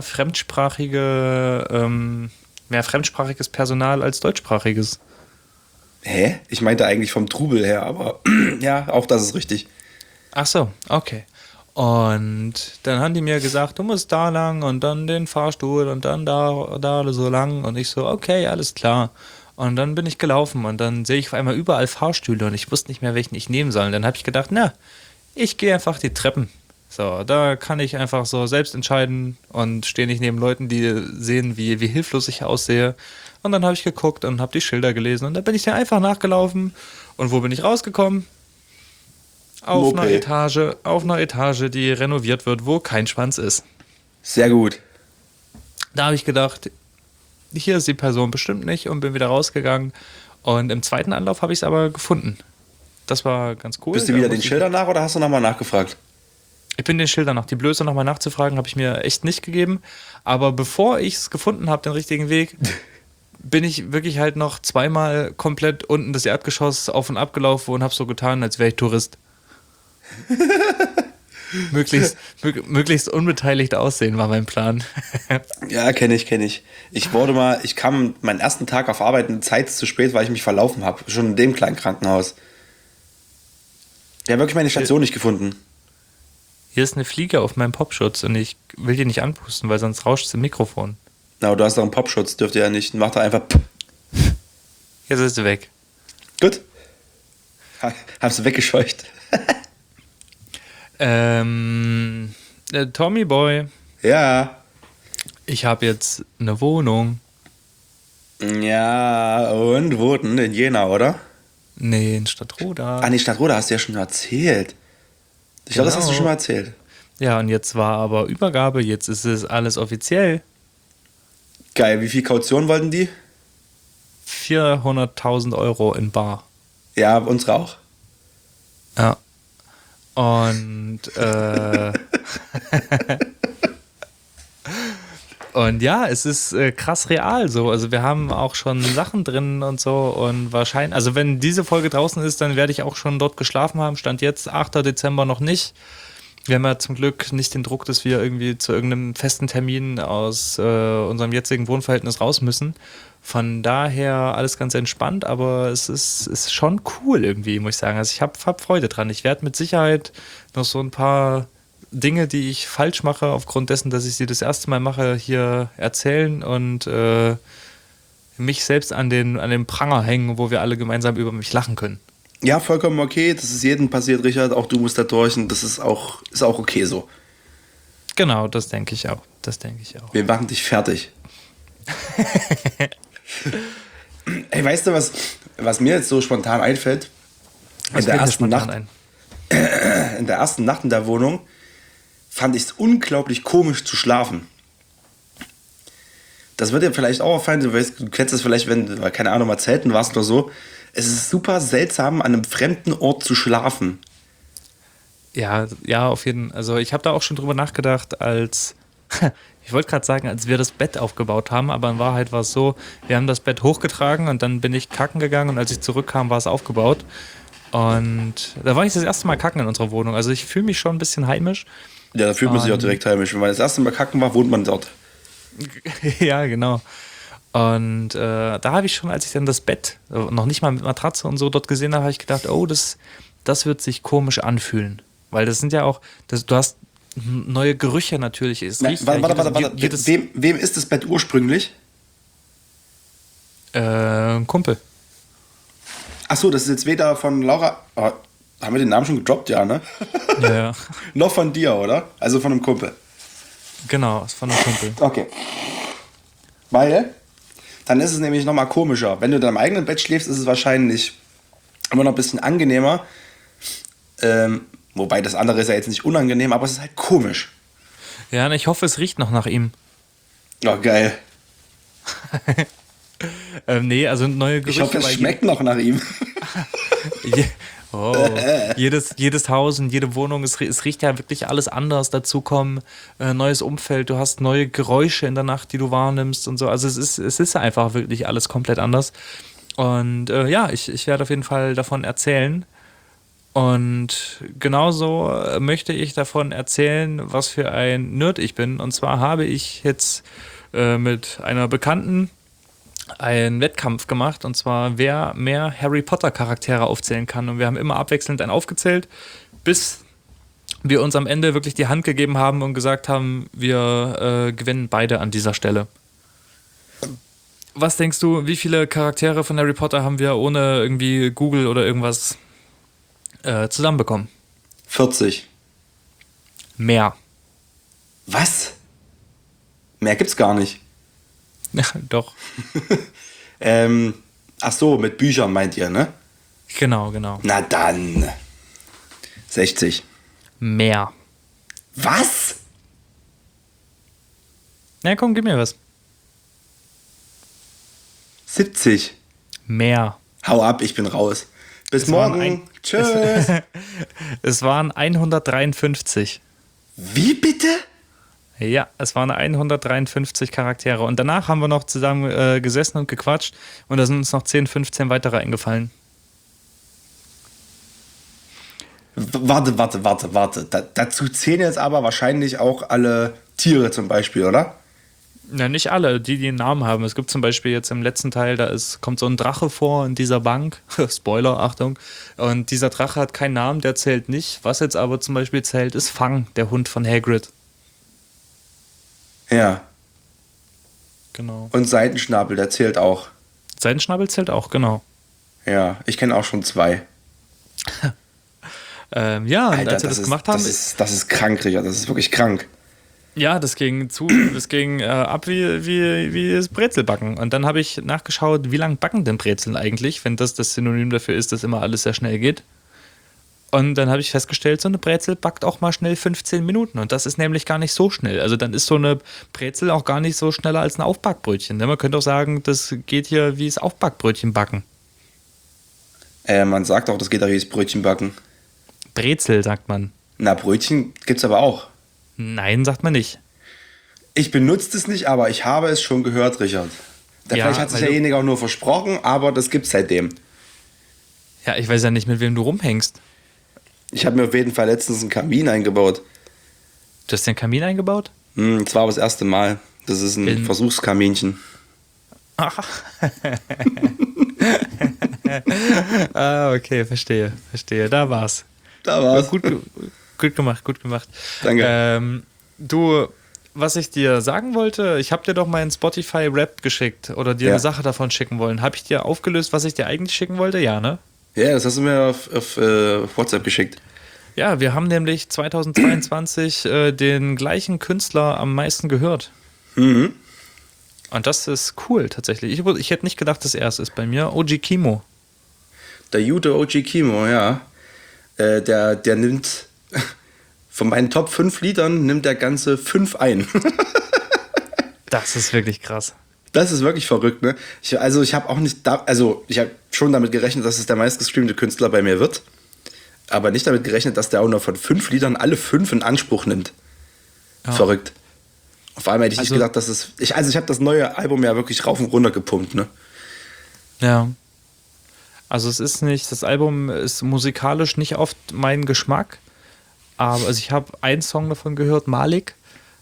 fremdsprachiges Personal als deutschsprachiges. Hä? Ich meinte eigentlich vom Trubel her, aber ja, auch das ist richtig. Ach so, okay. Und dann haben die mir gesagt, du musst da lang und dann den Fahrstuhl und dann da so lang und ich so, okay, alles klar. Und dann bin ich gelaufen und dann sehe ich auf einmal überall Fahrstühle und ich wusste nicht mehr, welchen ich nehmen soll. Und dann habe ich gedacht, ich gehe einfach die Treppen. So, da kann ich einfach so selbst entscheiden und stehe nicht neben Leuten, die sehen, wie hilflos ich aussehe. Und dann habe ich geguckt und habe die Schilder gelesen und dann bin ich da einfach nachgelaufen. Und wo bin ich rausgekommen? Auf einer Etage, die renoviert wird, wo kein Schwanz ist. Sehr gut. Da habe ich gedacht, hier ist die Person bestimmt nicht und bin wieder rausgegangen. Und im zweiten Anlauf habe ich es aber gefunden. Das war ganz cool. Bist du wieder den Schildern nach oder hast du nochmal nachgefragt? Ich bin den Schildern nach. Die Blöße nochmal nachzufragen, habe ich mir echt nicht gegeben. Aber bevor ich es gefunden habe, den richtigen Weg, bin ich wirklich halt noch zweimal komplett unten das Erdgeschoss auf und ab gelaufen und habe so getan, als wäre ich Tourist. möglichst unbeteiligt aussehen war mein Plan. Ja, kenne ich. Ich kam meinen ersten Tag auf Arbeit eine Zeit zu spät, weil ich mich verlaufen habe. Schon in dem kleinen Krankenhaus. Ich habe wirklich meine Station nicht gefunden. Hier ist eine Fliege auf meinem Popschutz und ich will die nicht anpusten, weil sonst rauscht es im Mikrofon. Na, du hast doch einen Popschutz, dürft ihr ja nicht. Mach da einfach. Jetzt ist sie weg. Gut. Hab's weggescheucht. Tommy Boy. Ja. Ich habe jetzt eine Wohnung. Ja, und wo denn? In Jena, oder? Nee, in Stadtroda. Ah, nee, Stadtroda hast du ja schon erzählt. Ich glaube, das hast du schon mal erzählt. Ja, und jetzt war aber Übergabe, jetzt ist es alles offiziell. Geil, wie viel Kaution wollten die? 400.000 Euro in bar. Ja, unsere auch. Ja. Und und ja, es ist krass real so. Also wir haben auch schon Sachen drin und so und wahrscheinlich, also wenn diese Folge draußen ist, dann werde ich auch schon dort geschlafen haben. Stand jetzt 8. Dezember noch nicht. Wir haben ja zum Glück nicht den Druck, dass wir irgendwie zu irgendeinem festen Termin aus unserem jetzigen Wohnverhältnis raus müssen. Von daher alles ganz entspannt, aber es ist schon cool irgendwie, muss ich sagen. Also ich hab Freude dran. Ich werde mit Sicherheit noch so ein paar Dinge, die ich falsch mache, aufgrund dessen, dass ich sie das erste Mal mache, hier erzählen und mich selbst an den Pranger hängen, wo wir alle gemeinsam über mich lachen können. Ja, vollkommen okay. Das ist jedem passiert, Richard. Auch du musst da durch und das ist auch okay so. Genau, das denke ich auch. Wir machen dich fertig. Ey, weißt du, was mir jetzt so spontan einfällt? In der ersten Nacht in der Wohnung fand ich es unglaublich komisch zu schlafen. Das wird dir vielleicht auch auffallen, du kennst das vielleicht, wenn du, keine Ahnung, mal zelten warst oder so. Es ist super seltsam, an einem fremden Ort zu schlafen. Ja, auf jeden Fall. Also ich habe da auch schon drüber nachgedacht, als wir das Bett aufgebaut haben, aber in Wahrheit war es so, wir haben das Bett hochgetragen und dann bin ich kacken gegangen und als ich zurückkam, war es aufgebaut. Und da war ich das erste Mal kacken in unserer Wohnung. Also ich fühle mich schon ein bisschen heimisch. Ja, da fühlt man sich auch direkt heimisch. Wenn man das erste Mal kacken war, wohnt man dort. Ja, genau. Und da habe ich schon, als ich dann das Bett, noch nicht mal mit Matratze und so dort gesehen habe ich gedacht, oh, das wird sich komisch anfühlen. Weil das sind ja auch, du hast neue Gerüche natürlich. Warte. Wem ist das Bett ursprünglich? Ein Kumpel. Achso, das ist jetzt weder von Laura. Oh, haben wir den Namen schon gedroppt, ja, ne? Ja. Noch von dir, oder? Also von einem Kumpel. Genau, ist von einem Kumpel. Okay. Weil, dann ist es nämlich nochmal komischer. Wenn du in deinem eigenen Bett schläfst, ist es wahrscheinlich immer noch ein bisschen angenehmer. Wobei das andere ist ja jetzt nicht unangenehm, aber es ist halt komisch. Ja, und ich hoffe, es riecht noch nach ihm. Oh, geil. Nee, also neue Gerüche. Ich hoffe, es schmeckt noch nach ihm. Jedes Haus und jede Wohnung, es riecht ja wirklich alles anders. Dazu kommen neues Umfeld, du hast neue Geräusche in der Nacht, die du wahrnimmst und so. Also es ist einfach wirklich alles komplett anders. Und ich werde auf jeden Fall davon erzählen. Und genauso möchte ich davon erzählen, was für ein Nerd ich bin. Und zwar habe ich jetzt mit einer Bekannten einen Wettkampf gemacht, und zwar wer mehr Harry Potter Charaktere aufzählen kann. Und wir haben immer abwechselnd einen aufgezählt, bis wir uns am Ende wirklich die Hand gegeben haben und gesagt haben, wir gewinnen beide an dieser Stelle. Was denkst du, wie viele Charaktere von Harry Potter haben wir ohne irgendwie Google oder irgendwas zusammenbekommen? 40. Mehr. Was? Mehr gibt's gar nicht. Ja, doch. Ach so, mit Büchern meint ihr, ne? Genau. Na dann. 60. Mehr. Was? Na komm, gib mir was. 70. Mehr. Hau ab, ich bin raus. Bis morgen. Tschüss. Es waren 153. Wie bitte? Ja, es waren 153 Charaktere. Und danach haben wir noch zusammen gesessen und gequatscht. Und da sind uns noch 10, 15 weitere eingefallen. Warte. Dazu zählen jetzt aber wahrscheinlich auch alle Tiere zum Beispiel, oder? Ja, nicht alle, die einen Namen haben. Es gibt zum Beispiel jetzt im letzten Teil, kommt so ein Drache vor in dieser Bank. Spoiler, Achtung. Und dieser Drache hat keinen Namen, der zählt nicht. Was jetzt aber zum Beispiel zählt, ist Fang, der Hund von Hagrid. Ja. Genau. Und Seitenschnabel, der zählt auch. Seitenschnabel zählt auch, genau. Ja, ich kenne auch schon 2. Ja, und Alter, als wir das gemacht haben. Das ist krank, Richard, das ist wirklich krank. Ja, das ging ab wie das Brezelbacken. Und dann habe ich nachgeschaut, wie lang backen denn Brezeln eigentlich, wenn das Synonym dafür ist, dass immer alles sehr schnell geht. Und dann habe ich festgestellt, so eine Brezel backt auch mal schnell 15 Minuten. Und das ist nämlich gar nicht so schnell. Also dann ist so eine Brezel auch gar nicht so schneller als ein Aufbackbrötchen. Man könnte auch sagen, das geht hier wie das Aufbackbrötchen backen. Man sagt auch, das geht auch wie das Brötchen backen. Brezel, sagt man. Na, Brötchen gibt's aber auch. Nein, sagt man nicht. Ich benutze es nicht, aber ich habe es schon gehört, Richard. Vielleicht hat sich derjenige auch nur versprochen, aber das gibt's seitdem. Ja, ich weiß ja nicht, mit wem du rumhängst. Ich habe mir auf jeden Fall letztens einen Kamin eingebaut. Du hast den Kamin eingebaut? Das war aber das erste Mal. Das ist ein Versuchskaminchen. Ach. Okay, verstehe. Da war's. Gut gemacht. Danke. Du, was ich dir sagen wollte, ich habe dir doch meinen Spotify-Rap geschickt oder dir eine Sache davon schicken wollen. Habe ich dir aufgelöst, was ich dir eigentlich schicken wollte? Ja, ne? Ja, das hast du mir auf WhatsApp geschickt. Ja, wir haben nämlich 2022 den gleichen Künstler am meisten gehört. Mhm. Und das ist cool, tatsächlich. Ich hätte nicht gedacht, dass er es ist bei mir. OG Kimo. Der gute OG Kimo, ja. Der nimmt von meinen Top 5 Liedern nimmt der ganze 5 ein. Das ist wirklich krass. Das ist wirklich verrückt, ne? Ich habe schon damit gerechnet, dass es der meistgestreamte Künstler bei mir wird. Aber nicht damit gerechnet, dass der auch noch von 5 Liedern alle 5 in Anspruch nimmt. Ja. Verrückt. Vor allem hätte ich nicht gedacht, dass es. Ich habe das neue Album ja wirklich rauf und runter gepumpt, ne? Ja. Also das Album ist musikalisch nicht oft mein Geschmack. Aber ich habe einen Song davon gehört, Malik.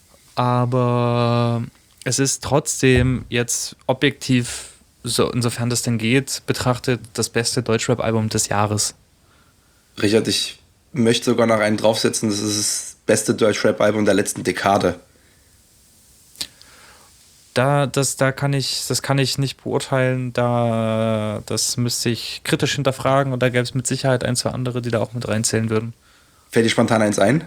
Aber es ist trotzdem jetzt objektiv, so insofern das denn geht, betrachtet das beste Deutschrap-Album des Jahres. Richard, ich möchte sogar noch einen draufsetzen, das ist das beste Deutschrap-Album der letzten Dekade. Das kann ich nicht beurteilen, das müsste ich kritisch hinterfragen und da gäbe es mit Sicherheit ein, zwei andere, die da auch mit reinzählen würden. Fällt dir spontan eins ein?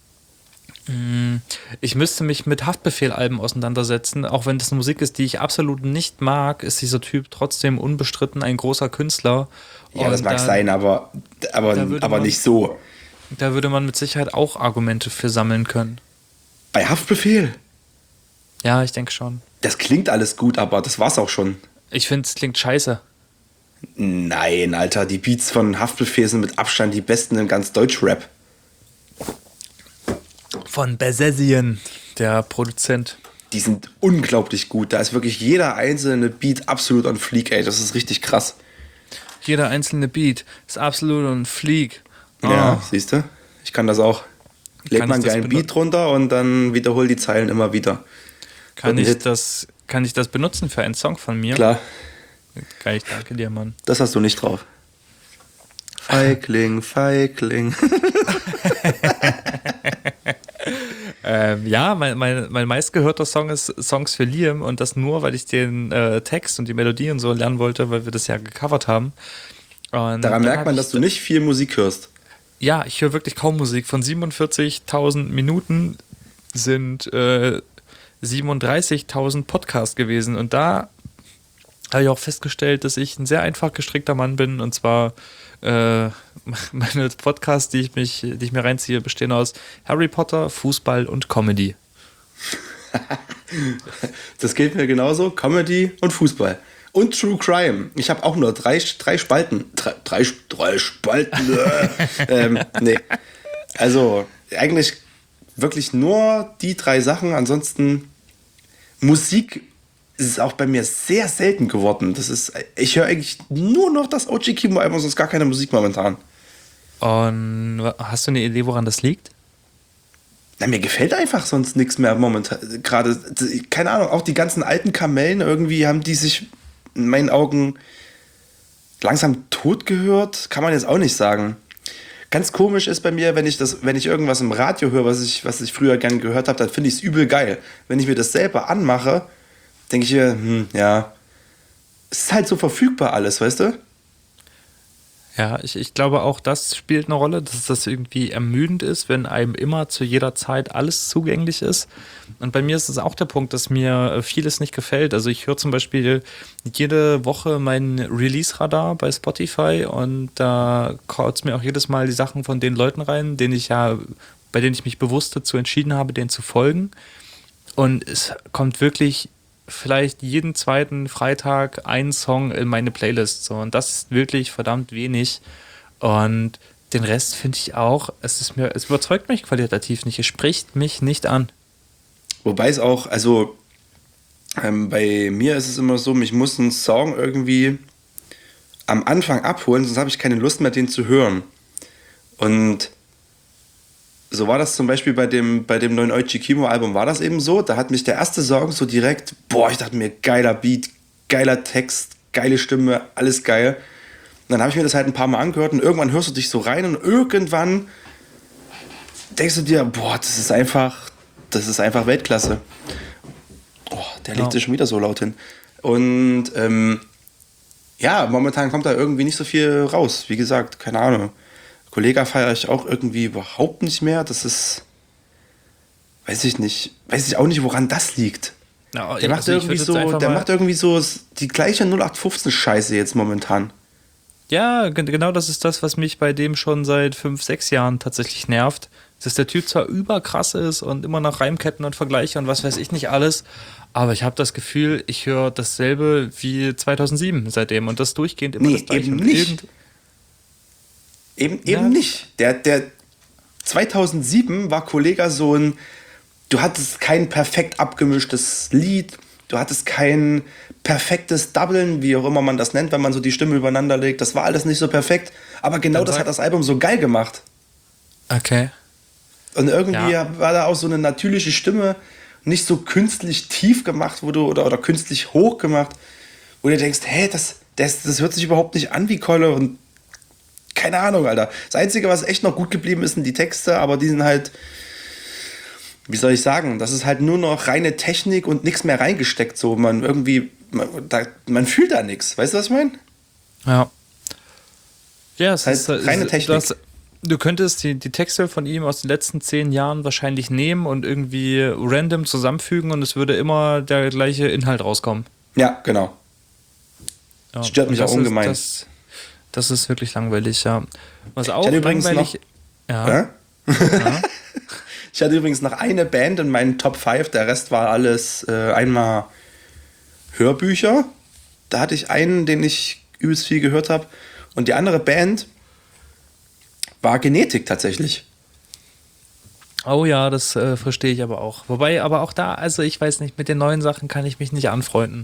Ich müsste mich mit Haftbefehl-Alben auseinandersetzen, auch wenn das eine Musik ist, die ich absolut nicht mag, ist dieser Typ trotzdem unbestritten ein großer Künstler. Ja, und das mag sein, aber nicht so. Da würde man mit Sicherheit auch Argumente für sammeln können. Bei Haftbefehl? Ja, ich denke schon. Das klingt alles gut, aber das war's auch schon. Ich finde, es klingt scheiße. Nein, Alter, die Beats von Haftbefehl sind mit Abstand die besten in ganz Deutschrap. Von Besesien, der Produzent. Die sind unglaublich gut. Da ist wirklich jeder einzelne Beat absolut on fleek, ey. Das ist richtig krass. Jeder einzelne Beat ist absolut on fleek. Ja, siehst du? Ich kann das auch. Leg mal einen geilen Beat drunter und dann wiederhol die Zeilen immer wieder. Kann ich das benutzen für einen Song von mir? Klar. Geil, ich danke dir, Mann. Das hast du nicht drauf. Feigling. Ja, mein meistgehörter Song ist Songs für Liam und das nur, weil ich den Text und die Melodie und so lernen wollte, weil wir das ja gecovert haben. Und daran merkt man, dass du nicht viel Musik hörst. Ja, ich höre wirklich kaum Musik. Von 47.000 Minuten sind 37.000 Podcasts gewesen und da habe ich auch festgestellt, dass ich ein sehr einfach gestrickter Mann bin und zwar meine Podcasts, die ich mir reinziehe, bestehen aus Harry Potter, Fußball und Comedy. Das geht mir genauso, Comedy und Fußball. Und True Crime. Ich habe auch nur drei Spalten. Drei Spalten. Nee. Also eigentlich wirklich nur die 3 Sachen. Ansonsten Musik ist auch bei mir sehr selten geworden. Ich höre eigentlich nur noch das OG Kimo Album, sonst gar keine Musik momentan. Und hast du eine Idee, woran das liegt? Na, mir gefällt einfach sonst nichts mehr momentan. Gerade, keine Ahnung, auch die ganzen alten Kamellen, irgendwie haben die sich in meinen Augen langsam tot gehört. Kann man jetzt auch nicht sagen. Ganz komisch ist bei mir, wenn ich irgendwas im Radio höre, was ich früher gern gehört habe, dann finde ich es übel geil. Wenn ich mir das selber anmache, denke ich mir, ja, es ist halt so verfügbar alles, weißt du? Ja, ich glaube auch, das spielt eine Rolle, dass das irgendwie ermüdend ist, wenn einem immer zu jeder Zeit alles zugänglich ist. Und bei mir ist es auch der Punkt, dass mir vieles nicht gefällt. Also ich höre zum Beispiel jede Woche mein Release-Radar bei Spotify und da kaut mir auch jedes Mal die Sachen von den Leuten rein, bei denen ich mich bewusst dazu entschieden habe, denen zu folgen. Und es kommt wirklich vielleicht jeden zweiten Freitag ein Song in meine Playlist. So. Und das ist wirklich verdammt wenig. Und Den Rest finde ich auch, es überzeugt mich qualitativ nicht, es spricht mich nicht an. Wobei es auch, also bei mir ist es immer so, mich muss ein Song irgendwie am Anfang abholen, sonst habe ich keine Lust mehr, den zu hören. Und so war das zum Beispiel bei dem neuen Oichi Kimo-Album, war das eben so. Da hat mich der erste Song so direkt, ich dachte mir, geiler Beat, geiler Text, geile Stimme, alles geil. Und dann habe ich mir das halt ein paar Mal angehört und irgendwann hörst du dich so rein und irgendwann denkst du dir, das ist einfach Weltklasse. Der legt sich schon wieder so laut hin. Und momentan kommt da irgendwie nicht so viel raus. Wie gesagt, keine Ahnung. Kollega feiere ich auch irgendwie überhaupt nicht mehr. Das ist, weiß ich auch nicht, woran das liegt. Ja, der macht irgendwie so die gleiche 0815-Scheiße jetzt momentan. Ja, genau das ist das, was mich bei dem schon seit 5, 6 Jahren tatsächlich nervt. Dass der Typ zwar überkrass ist und immer noch Reimketten und Vergleiche und was weiß ich nicht alles, aber ich habe das Gefühl, ich höre dasselbe wie 2007 seitdem und das durchgehend immer das Gleiche. Eben nicht. Eben nicht. Der 2007 war Kollega so ein, du hattest kein perfekt abgemischtes Lied, du hattest kein perfektes Doublen, wie auch immer man das nennt, wenn man so die Stimme übereinander legt. Das war alles nicht so perfekt, aber genau das hat das Album so geil gemacht. Okay. Und irgendwie war da auch so eine natürliche Stimme, nicht so künstlich tief gemacht wurde oder künstlich hoch gemacht, wo du denkst, hey, das hört sich überhaupt nicht an wie Kolle und keine Ahnung, Alter. Das Einzige, was echt noch gut geblieben ist, sind die Texte, aber die sind halt, wie soll ich sagen, das ist halt nur noch reine Technik und nichts mehr reingesteckt. So, man fühlt da nichts. Weißt du, was ich meine? Ja. Ja, es ist reine Technik. Du könntest die Texte von ihm aus den letzten 10 Jahren wahrscheinlich nehmen und irgendwie random zusammenfügen und es würde immer der gleiche Inhalt rauskommen. Ja, genau. Ja, stört mich auch ungemein. Das ist wirklich langweilig, ja. Was auch langweilig... Ja. Ich hatte übrigens noch eine Band in meinen Top 5, der Rest war alles einmal Hörbücher. Da hatte ich einen, den ich übelst viel gehört habe. Und die andere Band war Genetik tatsächlich. Oh ja, das verstehe ich aber auch. Wobei, aber auch da, also ich weiß nicht, mit den neuen Sachen kann ich mich nicht anfreunden.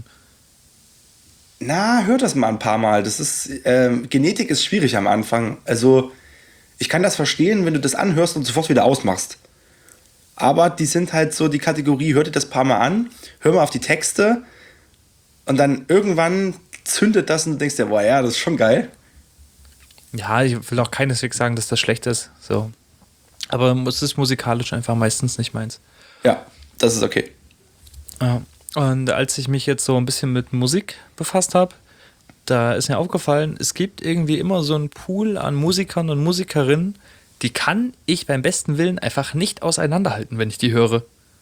Na, hör das mal ein paar Mal. Das ist, Genetik ist schwierig am Anfang. Also, ich kann das verstehen, wenn du das anhörst und sofort wieder ausmachst. Aber die sind halt so die Kategorie, hör dir das ein paar Mal an, hör mal auf die Texte und dann irgendwann zündet das und du denkst dir, das ist schon geil. Ja, ich will auch keineswegs sagen, dass das schlecht ist. So. Aber es ist musikalisch einfach meistens nicht meins. Ja, das ist okay. Ja. Und als ich mich jetzt so ein bisschen mit Musik befasst habe, da ist mir aufgefallen, es gibt irgendwie immer so einen Pool an Musikern und Musikerinnen, die kann ich beim besten Willen einfach nicht auseinanderhalten, wenn ich die höre.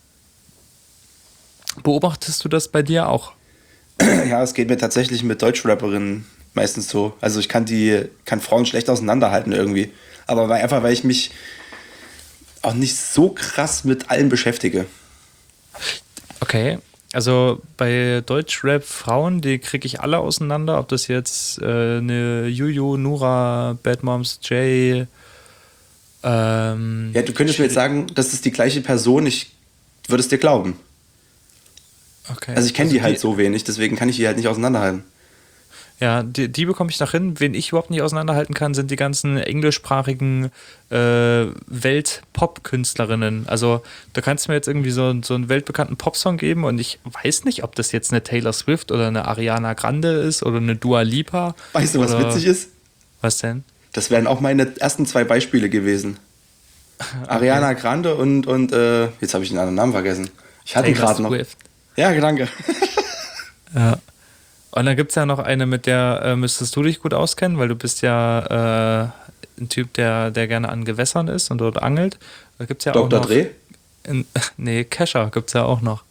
Beobachtest du das bei dir auch? Ja, es geht mir tatsächlich mit Deutschrapperinnen meistens so. Also ich kann Frauen schlecht auseinanderhalten irgendwie. Aber weil ich mich auch nicht so krass mit allem beschäftige. Okay, also bei Deutschrap-Frauen, die kriege ich alle auseinander, ob das jetzt eine Juju, Nura, Bad Moms J. Ja, du könntest mir jetzt sagen, das ist die gleiche Person, ich würde es dir glauben. Okay. Also ich kenne die halt so wenig, deswegen kann ich die halt nicht auseinanderhalten. Ja, die bekomme ich noch hin. Wen ich überhaupt nicht auseinanderhalten kann, sind die ganzen englischsprachigen Welt-Pop-Künstlerinnen. Also da kannst du mir jetzt irgendwie so einen weltbekannten Popsong geben und ich weiß nicht, ob das jetzt eine Taylor Swift oder eine Ariana Grande ist oder eine Dua Lipa. Weißt du, was witzig ist? Was denn? Das wären auch meine ersten 2 Beispiele gewesen. Okay. Ariana Grande und jetzt habe ich den anderen Namen vergessen. Ich hatte ihn gerade noch. Ja, danke. Ja. Und dann gibt es ja noch eine, mit der müsstest du dich gut auskennen, weil du bist ja ein Typ, der gerne an Gewässern ist und dort angelt. Da gibt's ja Dr. auch noch Dre? Nee, Kescher gibt es ja auch noch.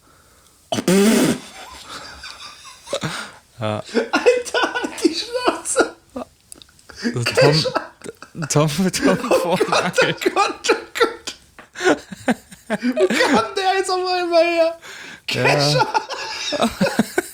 Ja. Alter, die Schnauze! Tom vor Oh Gott. Wo kam der jetzt auf einmal her? Kescher! Ja.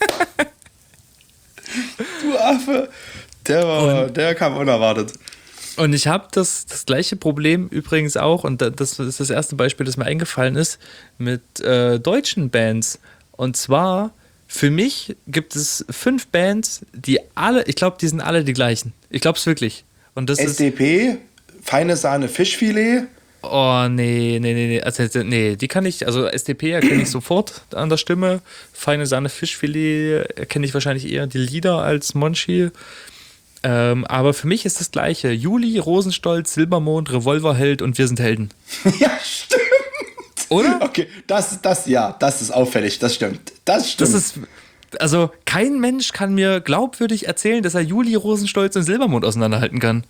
Du Affe! Der kam unerwartet. Und ich habe das gleiche Problem übrigens auch, und das ist das erste Beispiel, das mir eingefallen ist, mit deutschen Bands. Und zwar, für mich gibt es 5 Bands, ich glaube, die sind alle die gleichen. Ich glaube es wirklich. Und das SDP, feine Sahne Fischfilet. Oh, nee. Also, nee, die kann ich, also SDP erkenne ich sofort an der Stimme. Feine Sahne Fischfilet erkenne ich wahrscheinlich eher die Lieder als Monchi. Aber für mich ist das Gleiche. Juli, Rosenstolz, Silbermond, Revolverheld und Wir sind Helden. Ja, stimmt. Oder? Okay, das ist auffällig, das stimmt. Das stimmt. Also kein Mensch kann mir glaubwürdig erzählen, dass er Juli, Rosenstolz und Silbermond auseinanderhalten kann.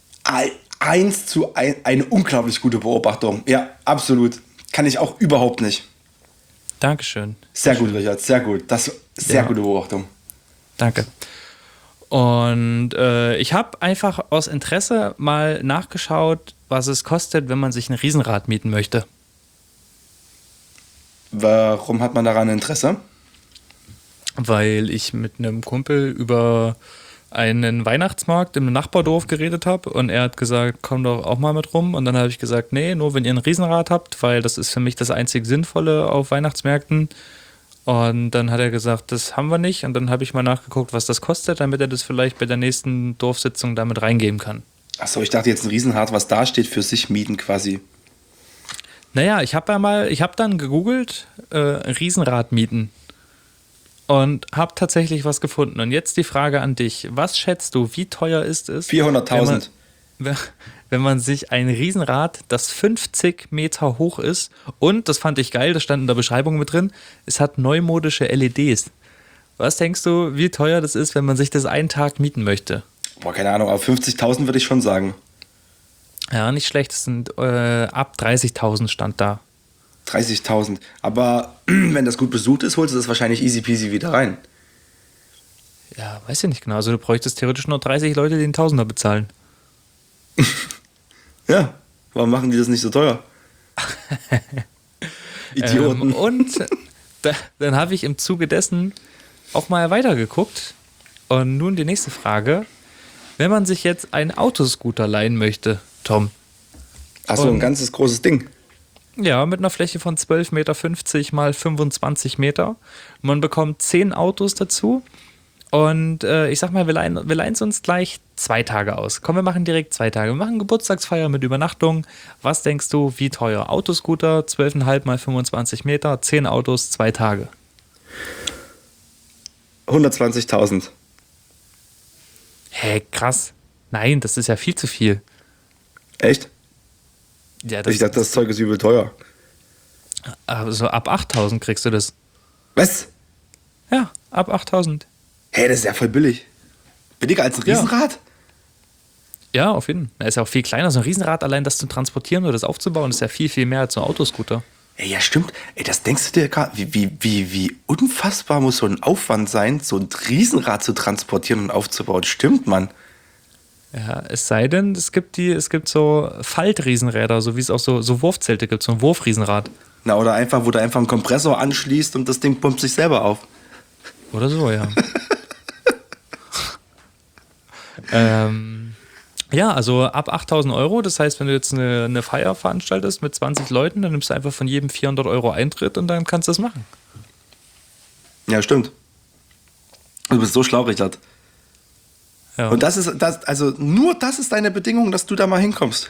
1:1, eine unglaublich gute Beobachtung. Ja, absolut. Kann ich auch überhaupt nicht. Dankeschön. Sehr gut, Richard, sehr gut. Sehr gute Beobachtung. Danke. Und ich habe einfach aus Interesse mal nachgeschaut, was es kostet, wenn man sich ein Riesenrad mieten möchte. Warum hat man daran Interesse? Weil ich mit einem Kumpel über einen Weihnachtsmarkt im Nachbardorf geredet habe und er hat gesagt, komm doch auch mal mit rum. Und dann habe ich gesagt, nee, nur wenn ihr ein Riesenrad habt, weil das ist für mich das einzig Sinnvolle auf Weihnachtsmärkten. Und dann hat er gesagt, das haben wir nicht. Und dann habe ich mal nachgeguckt, was das kostet, damit er das vielleicht bei der nächsten Dorfsitzung damit reingeben kann. Achso, ich dachte jetzt ein Riesenrad, was da steht, für sich mieten quasi. Naja, ich habe dann gegoogelt, Riesenrad mieten. Und habe tatsächlich was gefunden. Und jetzt die Frage an dich. Was schätzt du, wie teuer ist es? 400.000. Wenn man sich ein Riesenrad, das 50 Meter hoch ist und, das fand ich geil, das stand in der Beschreibung mit drin, es hat neumodische LEDs. Was denkst du, wie teuer das ist, wenn man sich das einen Tag mieten möchte? Boah, keine Ahnung, aber 50.000 würde ich schon sagen. Ja, nicht schlecht, es sind ab 30.000 stand da. 30.000. Aber wenn das gut besucht ist, holst du das wahrscheinlich easy peasy wieder rein. Ja, weiß ich nicht genau. Also du bräuchtest theoretisch nur 30 Leute, die einen Tausender bezahlen. Ja, warum machen die das nicht so teuer? Idioten. Und dann habe ich im Zuge dessen auch mal weitergeguckt. Und nun die nächste Frage. Wenn man sich jetzt einen Autoscooter leihen möchte, Tom. Achso, ein ganzes großes Ding. Ja, mit einer Fläche von 12,50 Meter mal 25 Meter. Man bekommt 10 Autos dazu. Und ich sag mal, wir leihen es uns gleich 2 Tage aus. Komm, wir machen direkt 2 Tage. Wir machen Geburtstagsfeier mit Übernachtung. Was denkst du, wie teuer? Autoscooter, 12,5 mal 25 Meter, 10 Autos, 2 Tage. 120.000. Hä, krass. Nein, das ist ja viel zu viel. Echt? Ja, Ich dachte, das Zeug ist übel teuer. Also ab 8.000 kriegst du das. Was? Ja, ab 8.000. Hey, das ist ja voll billig. Billiger als ein Riesenrad? Ja, auf jeden Fall. Er ist ja auch viel kleiner. So ein Riesenrad, allein das zu transportieren oder das aufzubauen, ist ja viel, viel mehr als so ein Autoscooter. Ey, ja, stimmt. Ey, das denkst du dir gerade, wie unfassbar muss so ein Aufwand sein, so ein Riesenrad zu transportieren und aufzubauen. Stimmt, Mann. Ja, es sei denn, es gibt so Faltriesenräder, so wie es auch so Wurfzelte gibt, so ein Wurfriesenrad. Na, oder einfach, wo du einfach einen Kompressor anschließt und das Ding pumpt sich selber auf. Oder so, ja. Ja, also ab 8.000 Euro. Das heißt, wenn du jetzt eine Feier veranstaltest mit 20 Leuten, dann nimmst du einfach von jedem 400 Euro Eintritt und dann kannst du das machen. Ja, stimmt. Du bist so schlau, Richard. Ja. Und nur das ist deine Bedingung, dass du da mal hinkommst.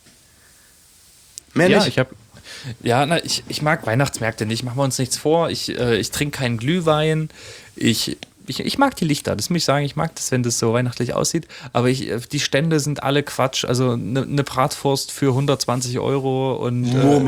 Mehr Ja, nicht. ich mag Weihnachtsmärkte nicht, machen wir uns nichts vor. Ich trinke keinen Glühwein. Ich mag die Lichter, das muss ich sagen. Ich mag das, wenn das so weihnachtlich aussieht. Aber die Stände sind alle Quatsch. Also eine Bratwurst für 120 Euro und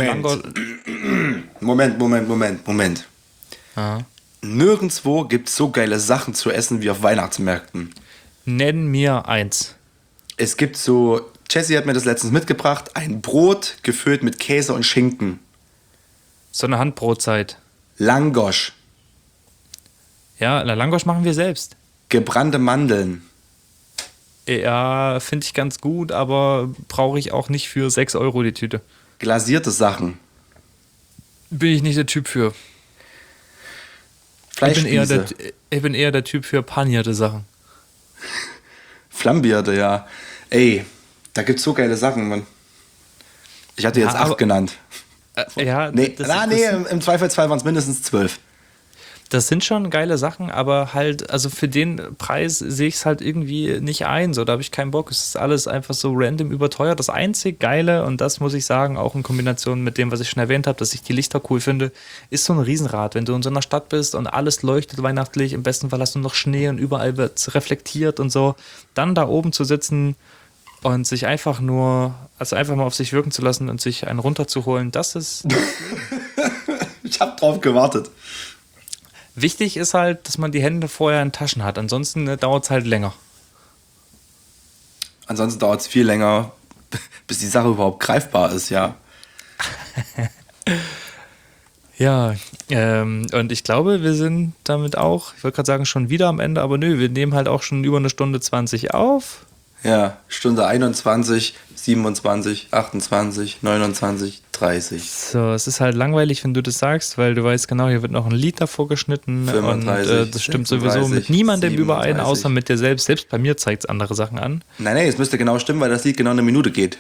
Moment. Ja. Nirgendwo gibt es so geile Sachen zu essen wie auf Weihnachtsmärkten. Nenn mir eins. Es gibt so, Jessie hat mir das letztens mitgebracht, ein Brot gefüllt mit Käse und Schinken. So eine Handbrotzeit. Langosch. Ja, Langosch machen wir selbst. Gebrannte Mandeln. Ja, finde ich ganz gut, aber brauche ich auch nicht für 6 Euro die Tüte. Glasierte Sachen. Bin ich nicht der Typ für. Fleischspieße. Ich bin eher der Typ für panierte Sachen. Flambierte, ja. Ey, Da gibt's so geile Sachen, Mann. Ich hatte jetzt 8 genannt. Im Zweifelsfall waren es mindestens 12. Das sind schon geile Sachen, aber halt, also für den Preis sehe ich es halt irgendwie nicht ein. So, da habe ich keinen Bock. Es ist alles einfach so random überteuert. Das einzig Geile, und das muss ich sagen, auch in Kombination mit dem, was ich schon erwähnt habe, dass ich die Lichter cool finde, ist so ein Riesenrad. Wenn du in so einer Stadt bist und alles leuchtet weihnachtlich, im besten Fall hast du noch Schnee und überall wird reflektiert und so, dann da oben zu sitzen und sich einfach mal auf sich wirken zu lassen und sich einen runterzuholen, das ist... Ich habe drauf gewartet. Wichtig ist halt, dass man die Hände vorher in Taschen hat. Ansonsten dauert es halt länger. Ansonsten dauert es viel länger, bis die Sache überhaupt greifbar ist, ja. Ja, und ich glaube, wir sind damit auch, ich wollte gerade sagen, schon wieder am Ende, aber nö, wir nehmen halt auch schon über eine Stunde 20 auf. Ja, Stunde 21, 27, 28, 29, 30. So, es ist halt langweilig, wenn du das sagst, weil du weißt genau, hier wird noch ein Lied davor geschnitten 35, und das stimmt 36, sowieso mit niemandem 37. überein, außer mit dir selbst. Selbst bei mir zeigt es andere Sachen an. Nein, es müsste genau stimmen, weil das Lied genau 1 Minute geht.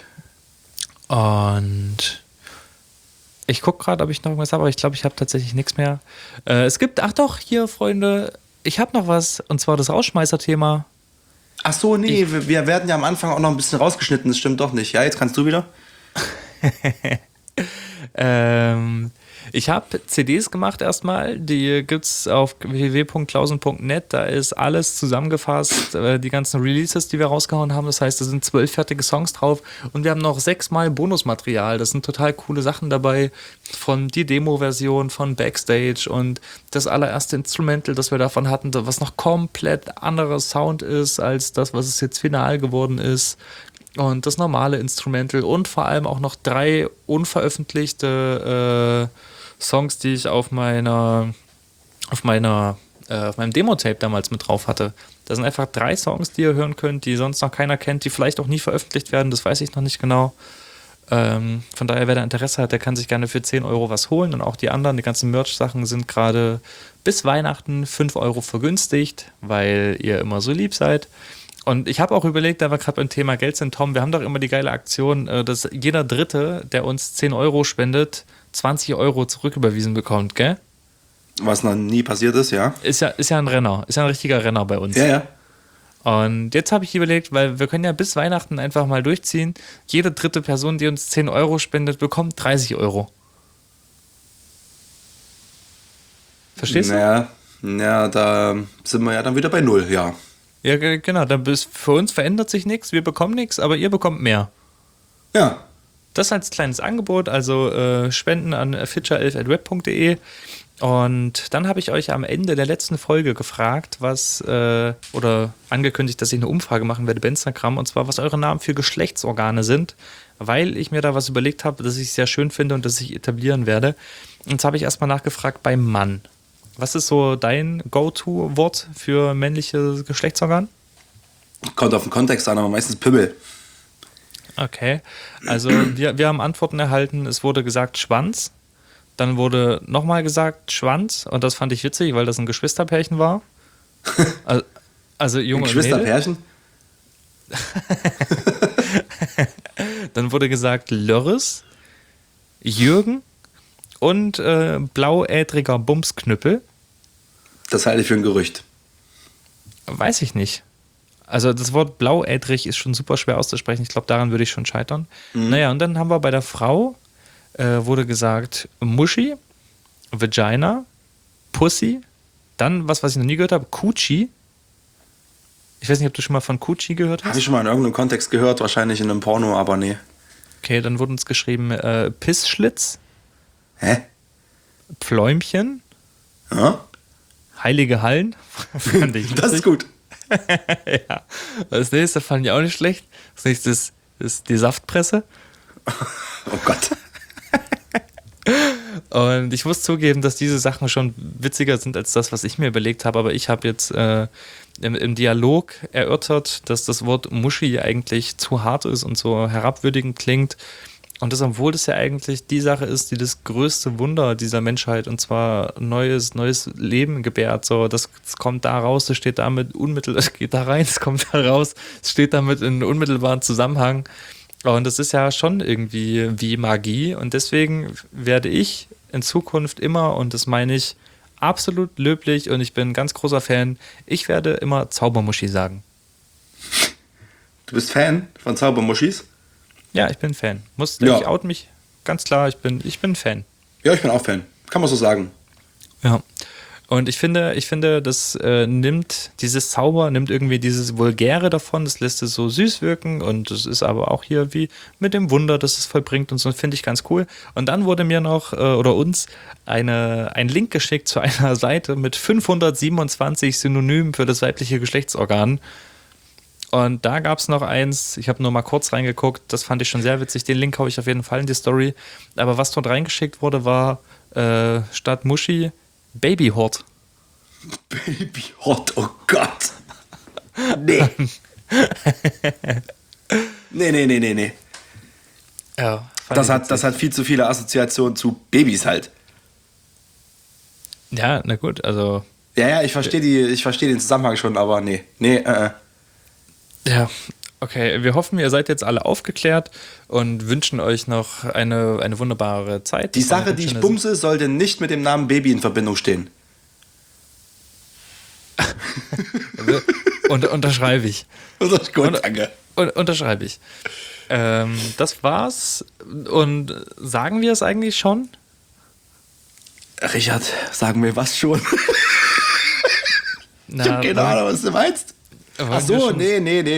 Und ich gucke gerade, ob ich noch irgendwas habe, aber ich glaube, ich habe tatsächlich nichts mehr. Es gibt, ach doch, hier, Freunde, ich habe noch was, und zwar das Rausschmeißer-Thema. Ach so, nee, wir werden ja am Anfang auch noch ein bisschen rausgeschnitten, das stimmt doch nicht. Ja, jetzt kannst du wieder. Ich habe CDs gemacht erstmal, die gibt's auf www.klausen.net, da ist alles zusammengefasst, die ganzen Releases, die wir rausgehauen haben, das heißt, da sind 12 fertige Songs drauf und wir haben noch 6 Mal Bonusmaterial, das sind total coole Sachen dabei, von die Demo-Version, von Backstage und das allererste Instrumental, das wir davon hatten, was noch komplett anderer Sound ist, als das, was es jetzt final geworden ist. Und das normale Instrumental und vor allem auch noch 3 unveröffentlichte Songs, die ich auf meinem Demo-Tape damals mit drauf hatte. Das sind einfach 3 Songs, die ihr hören könnt, die sonst noch keiner kennt, die vielleicht auch nie veröffentlicht werden, das weiß ich noch nicht genau. Von daher, wer da Interesse hat, der kann sich gerne für 10 Euro was holen und auch die anderen, die ganzen Merch-Sachen sind gerade bis Weihnachten 5 Euro vergünstigt, weil ihr immer so lieb seid. Und ich habe auch überlegt, da wir gerade beim Thema Geld sind, Tom, wir haben doch immer die geile Aktion, dass jeder Dritte, der uns 10 Euro spendet, 20 Euro zurücküberwiesen bekommt, gell? Was noch nie passiert ist, ja. Ist ja ein Renner, ist ja ein richtiger Renner bei uns. Ja, ja. Und jetzt habe ich überlegt, weil wir können ja bis Weihnachten einfach mal durchziehen, jede dritte Person, die uns 10 Euro spendet, bekommt 30 Euro. Verstehst du? Ja, da sind wir ja dann wieder bei 0, ja. Ja, genau. Für uns verändert sich nichts, wir bekommen nichts, aber ihr bekommt mehr. Ja. Das als kleines Angebot, also Spenden an fitscher11@web.de. Und dann habe ich euch am Ende der letzten Folge gefragt, oder angekündigt, dass ich eine Umfrage machen werde bei Instagram, und zwar, was eure Namen für Geschlechtsorgane sind, weil ich mir da was überlegt habe, das ich sehr schön finde und das ich etablieren werde. Und jetzt habe ich erstmal nachgefragt beim Mann. Was ist so dein Go-To-Wort für männliche Geschlechtsorgan? Kommt auf den Kontext an, aber meistens Pimmel. Okay, also wir haben Antworten erhalten, es wurde gesagt Schwanz, dann wurde nochmal gesagt Schwanz und das fand ich witzig, weil das ein Geschwisterpärchen war. Also Junge und Mädel. Geschwisterpärchen? Dann wurde gesagt Lörres, Jürgen und blauädriger Bumsknüppel. Das halte ich für ein Gerücht. Weiß ich nicht. Also das Wort blauädrig ist schon super schwer auszusprechen. Ich glaube, daran würde ich schon scheitern. Naja, und dann haben wir bei der Frau, wurde gesagt Muschi, Vagina, Pussy, dann was ich noch nie gehört habe, Coochie. Ich weiß nicht, ob du schon mal von Coochie gehört hast. Habe ich schon mal in irgendeinem Kontext gehört, wahrscheinlich in einem Porno, aber nee. Okay, dann wurde uns geschrieben Pissschlitz. Hä? Pfläumchen. Ja? Heilige Hallen. Fand ich das ist gut. Ja. Das nächste fand ich auch nicht schlecht. Das nächste ist die Saftpresse. Oh Gott. Und ich muss zugeben, dass diese Sachen schon witziger sind als das, was ich mir überlegt habe. Aber ich habe jetzt im Dialog erörtert, dass das Wort Muschi eigentlich zu hart ist und so herabwürdigend klingt. Und das, obwohl das ja eigentlich die Sache ist, die das größte Wunder dieser Menschheit, und zwar neues Leben gebärt. So, das kommt da raus, das steht damit es geht da rein, es kommt da raus, es steht damit in unmittelbaren Zusammenhang. Und das ist ja schon irgendwie wie Magie. Und deswegen werde ich in Zukunft immer, und das meine ich absolut löblich, und ich bin ein ganz großer Fan, ich werde immer Zaubermuschi sagen. Du bist Fan von Zaubermuschis? Ja, ich bin Fan. Ja. Ich oute mich ganz klar, ich bin Fan. Ja, ich bin auch Fan. Kann man so sagen. Ja. Und ich finde, das dieses Zauber nimmt irgendwie dieses Vulgäre davon, das lässt es so süß wirken, und es ist aber auch hier wie mit dem Wunder, das es vollbringt und so, finde ich ganz cool. Und dann wurde mir noch, oder uns, ein Link geschickt zu einer Seite mit 527 Synonymen für das weibliche Geschlechtsorgan. Und da gab es noch eins, ich habe nur mal kurz reingeguckt, das fand ich schon sehr witzig, den Link haue ich auf jeden Fall in die Story. Aber was dort reingeschickt wurde, war statt Muschi Babyhort. Babyhort, oh Gott. Nee. Nee. Ja, Das hat viel zu viele Assoziationen zu Babys halt. Ja, na gut, also. Ja, ich verstehe den Zusammenhang schon, aber nee. Ja, okay. Wir hoffen, ihr seid jetzt alle aufgeklärt und wünschen euch noch eine wunderbare Zeit. Die Sache, die ich bumse, sollte nicht mit dem Namen Baby in Verbindung stehen. Unterschreibe ich. Gut, danke. Unterschreibe ich. Das war's. Und sagen wir es eigentlich schon? Richard, sagen wir was schon? Ich hab keine Ahnung, was du meinst. Ach so, nee.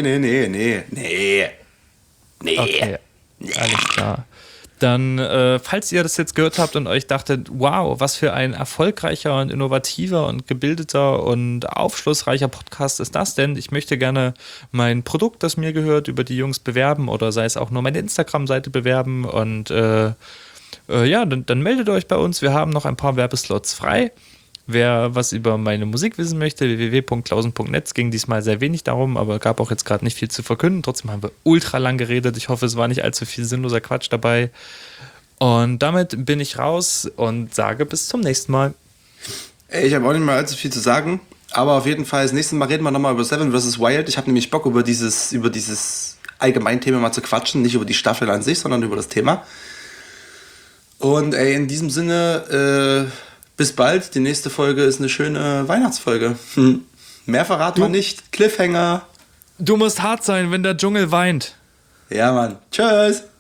Okay, alles klar. Dann, falls ihr das jetzt gehört habt und euch dachtet, wow, was für ein erfolgreicher und innovativer und gebildeter und aufschlussreicher Podcast ist das denn? Ich möchte gerne mein Produkt, das mir gehört, über die Jungs bewerben oder sei es auch nur meine Instagram-Seite bewerben. Und dann meldet euch bei uns. Wir haben noch ein paar Werbeslots frei. Wer was über meine Musik wissen möchte, www.klausen.net. Es ging diesmal sehr wenig darum, aber gab auch jetzt gerade nicht viel zu verkünden. Trotzdem haben wir ultra lang geredet. Ich hoffe, es war nicht allzu viel sinnloser Quatsch dabei. Und damit bin ich raus und sage bis zum nächsten Mal. Ich habe auch nicht mehr allzu viel zu sagen, aber auf jeden Fall, das nächste Mal reden wir nochmal über Seven vs. Wild. Ich habe nämlich Bock, über dieses Allgemeinthema mal zu quatschen. Nicht über die Staffel an sich, sondern über das Thema. Und in diesem Sinne, bis bald. Die nächste Folge ist eine schöne Weihnachtsfolge. Mehr verraten wir nicht. Cliffhanger. Du musst hart sein, wenn der Dschungel weint. Ja, Mann. Tschüss.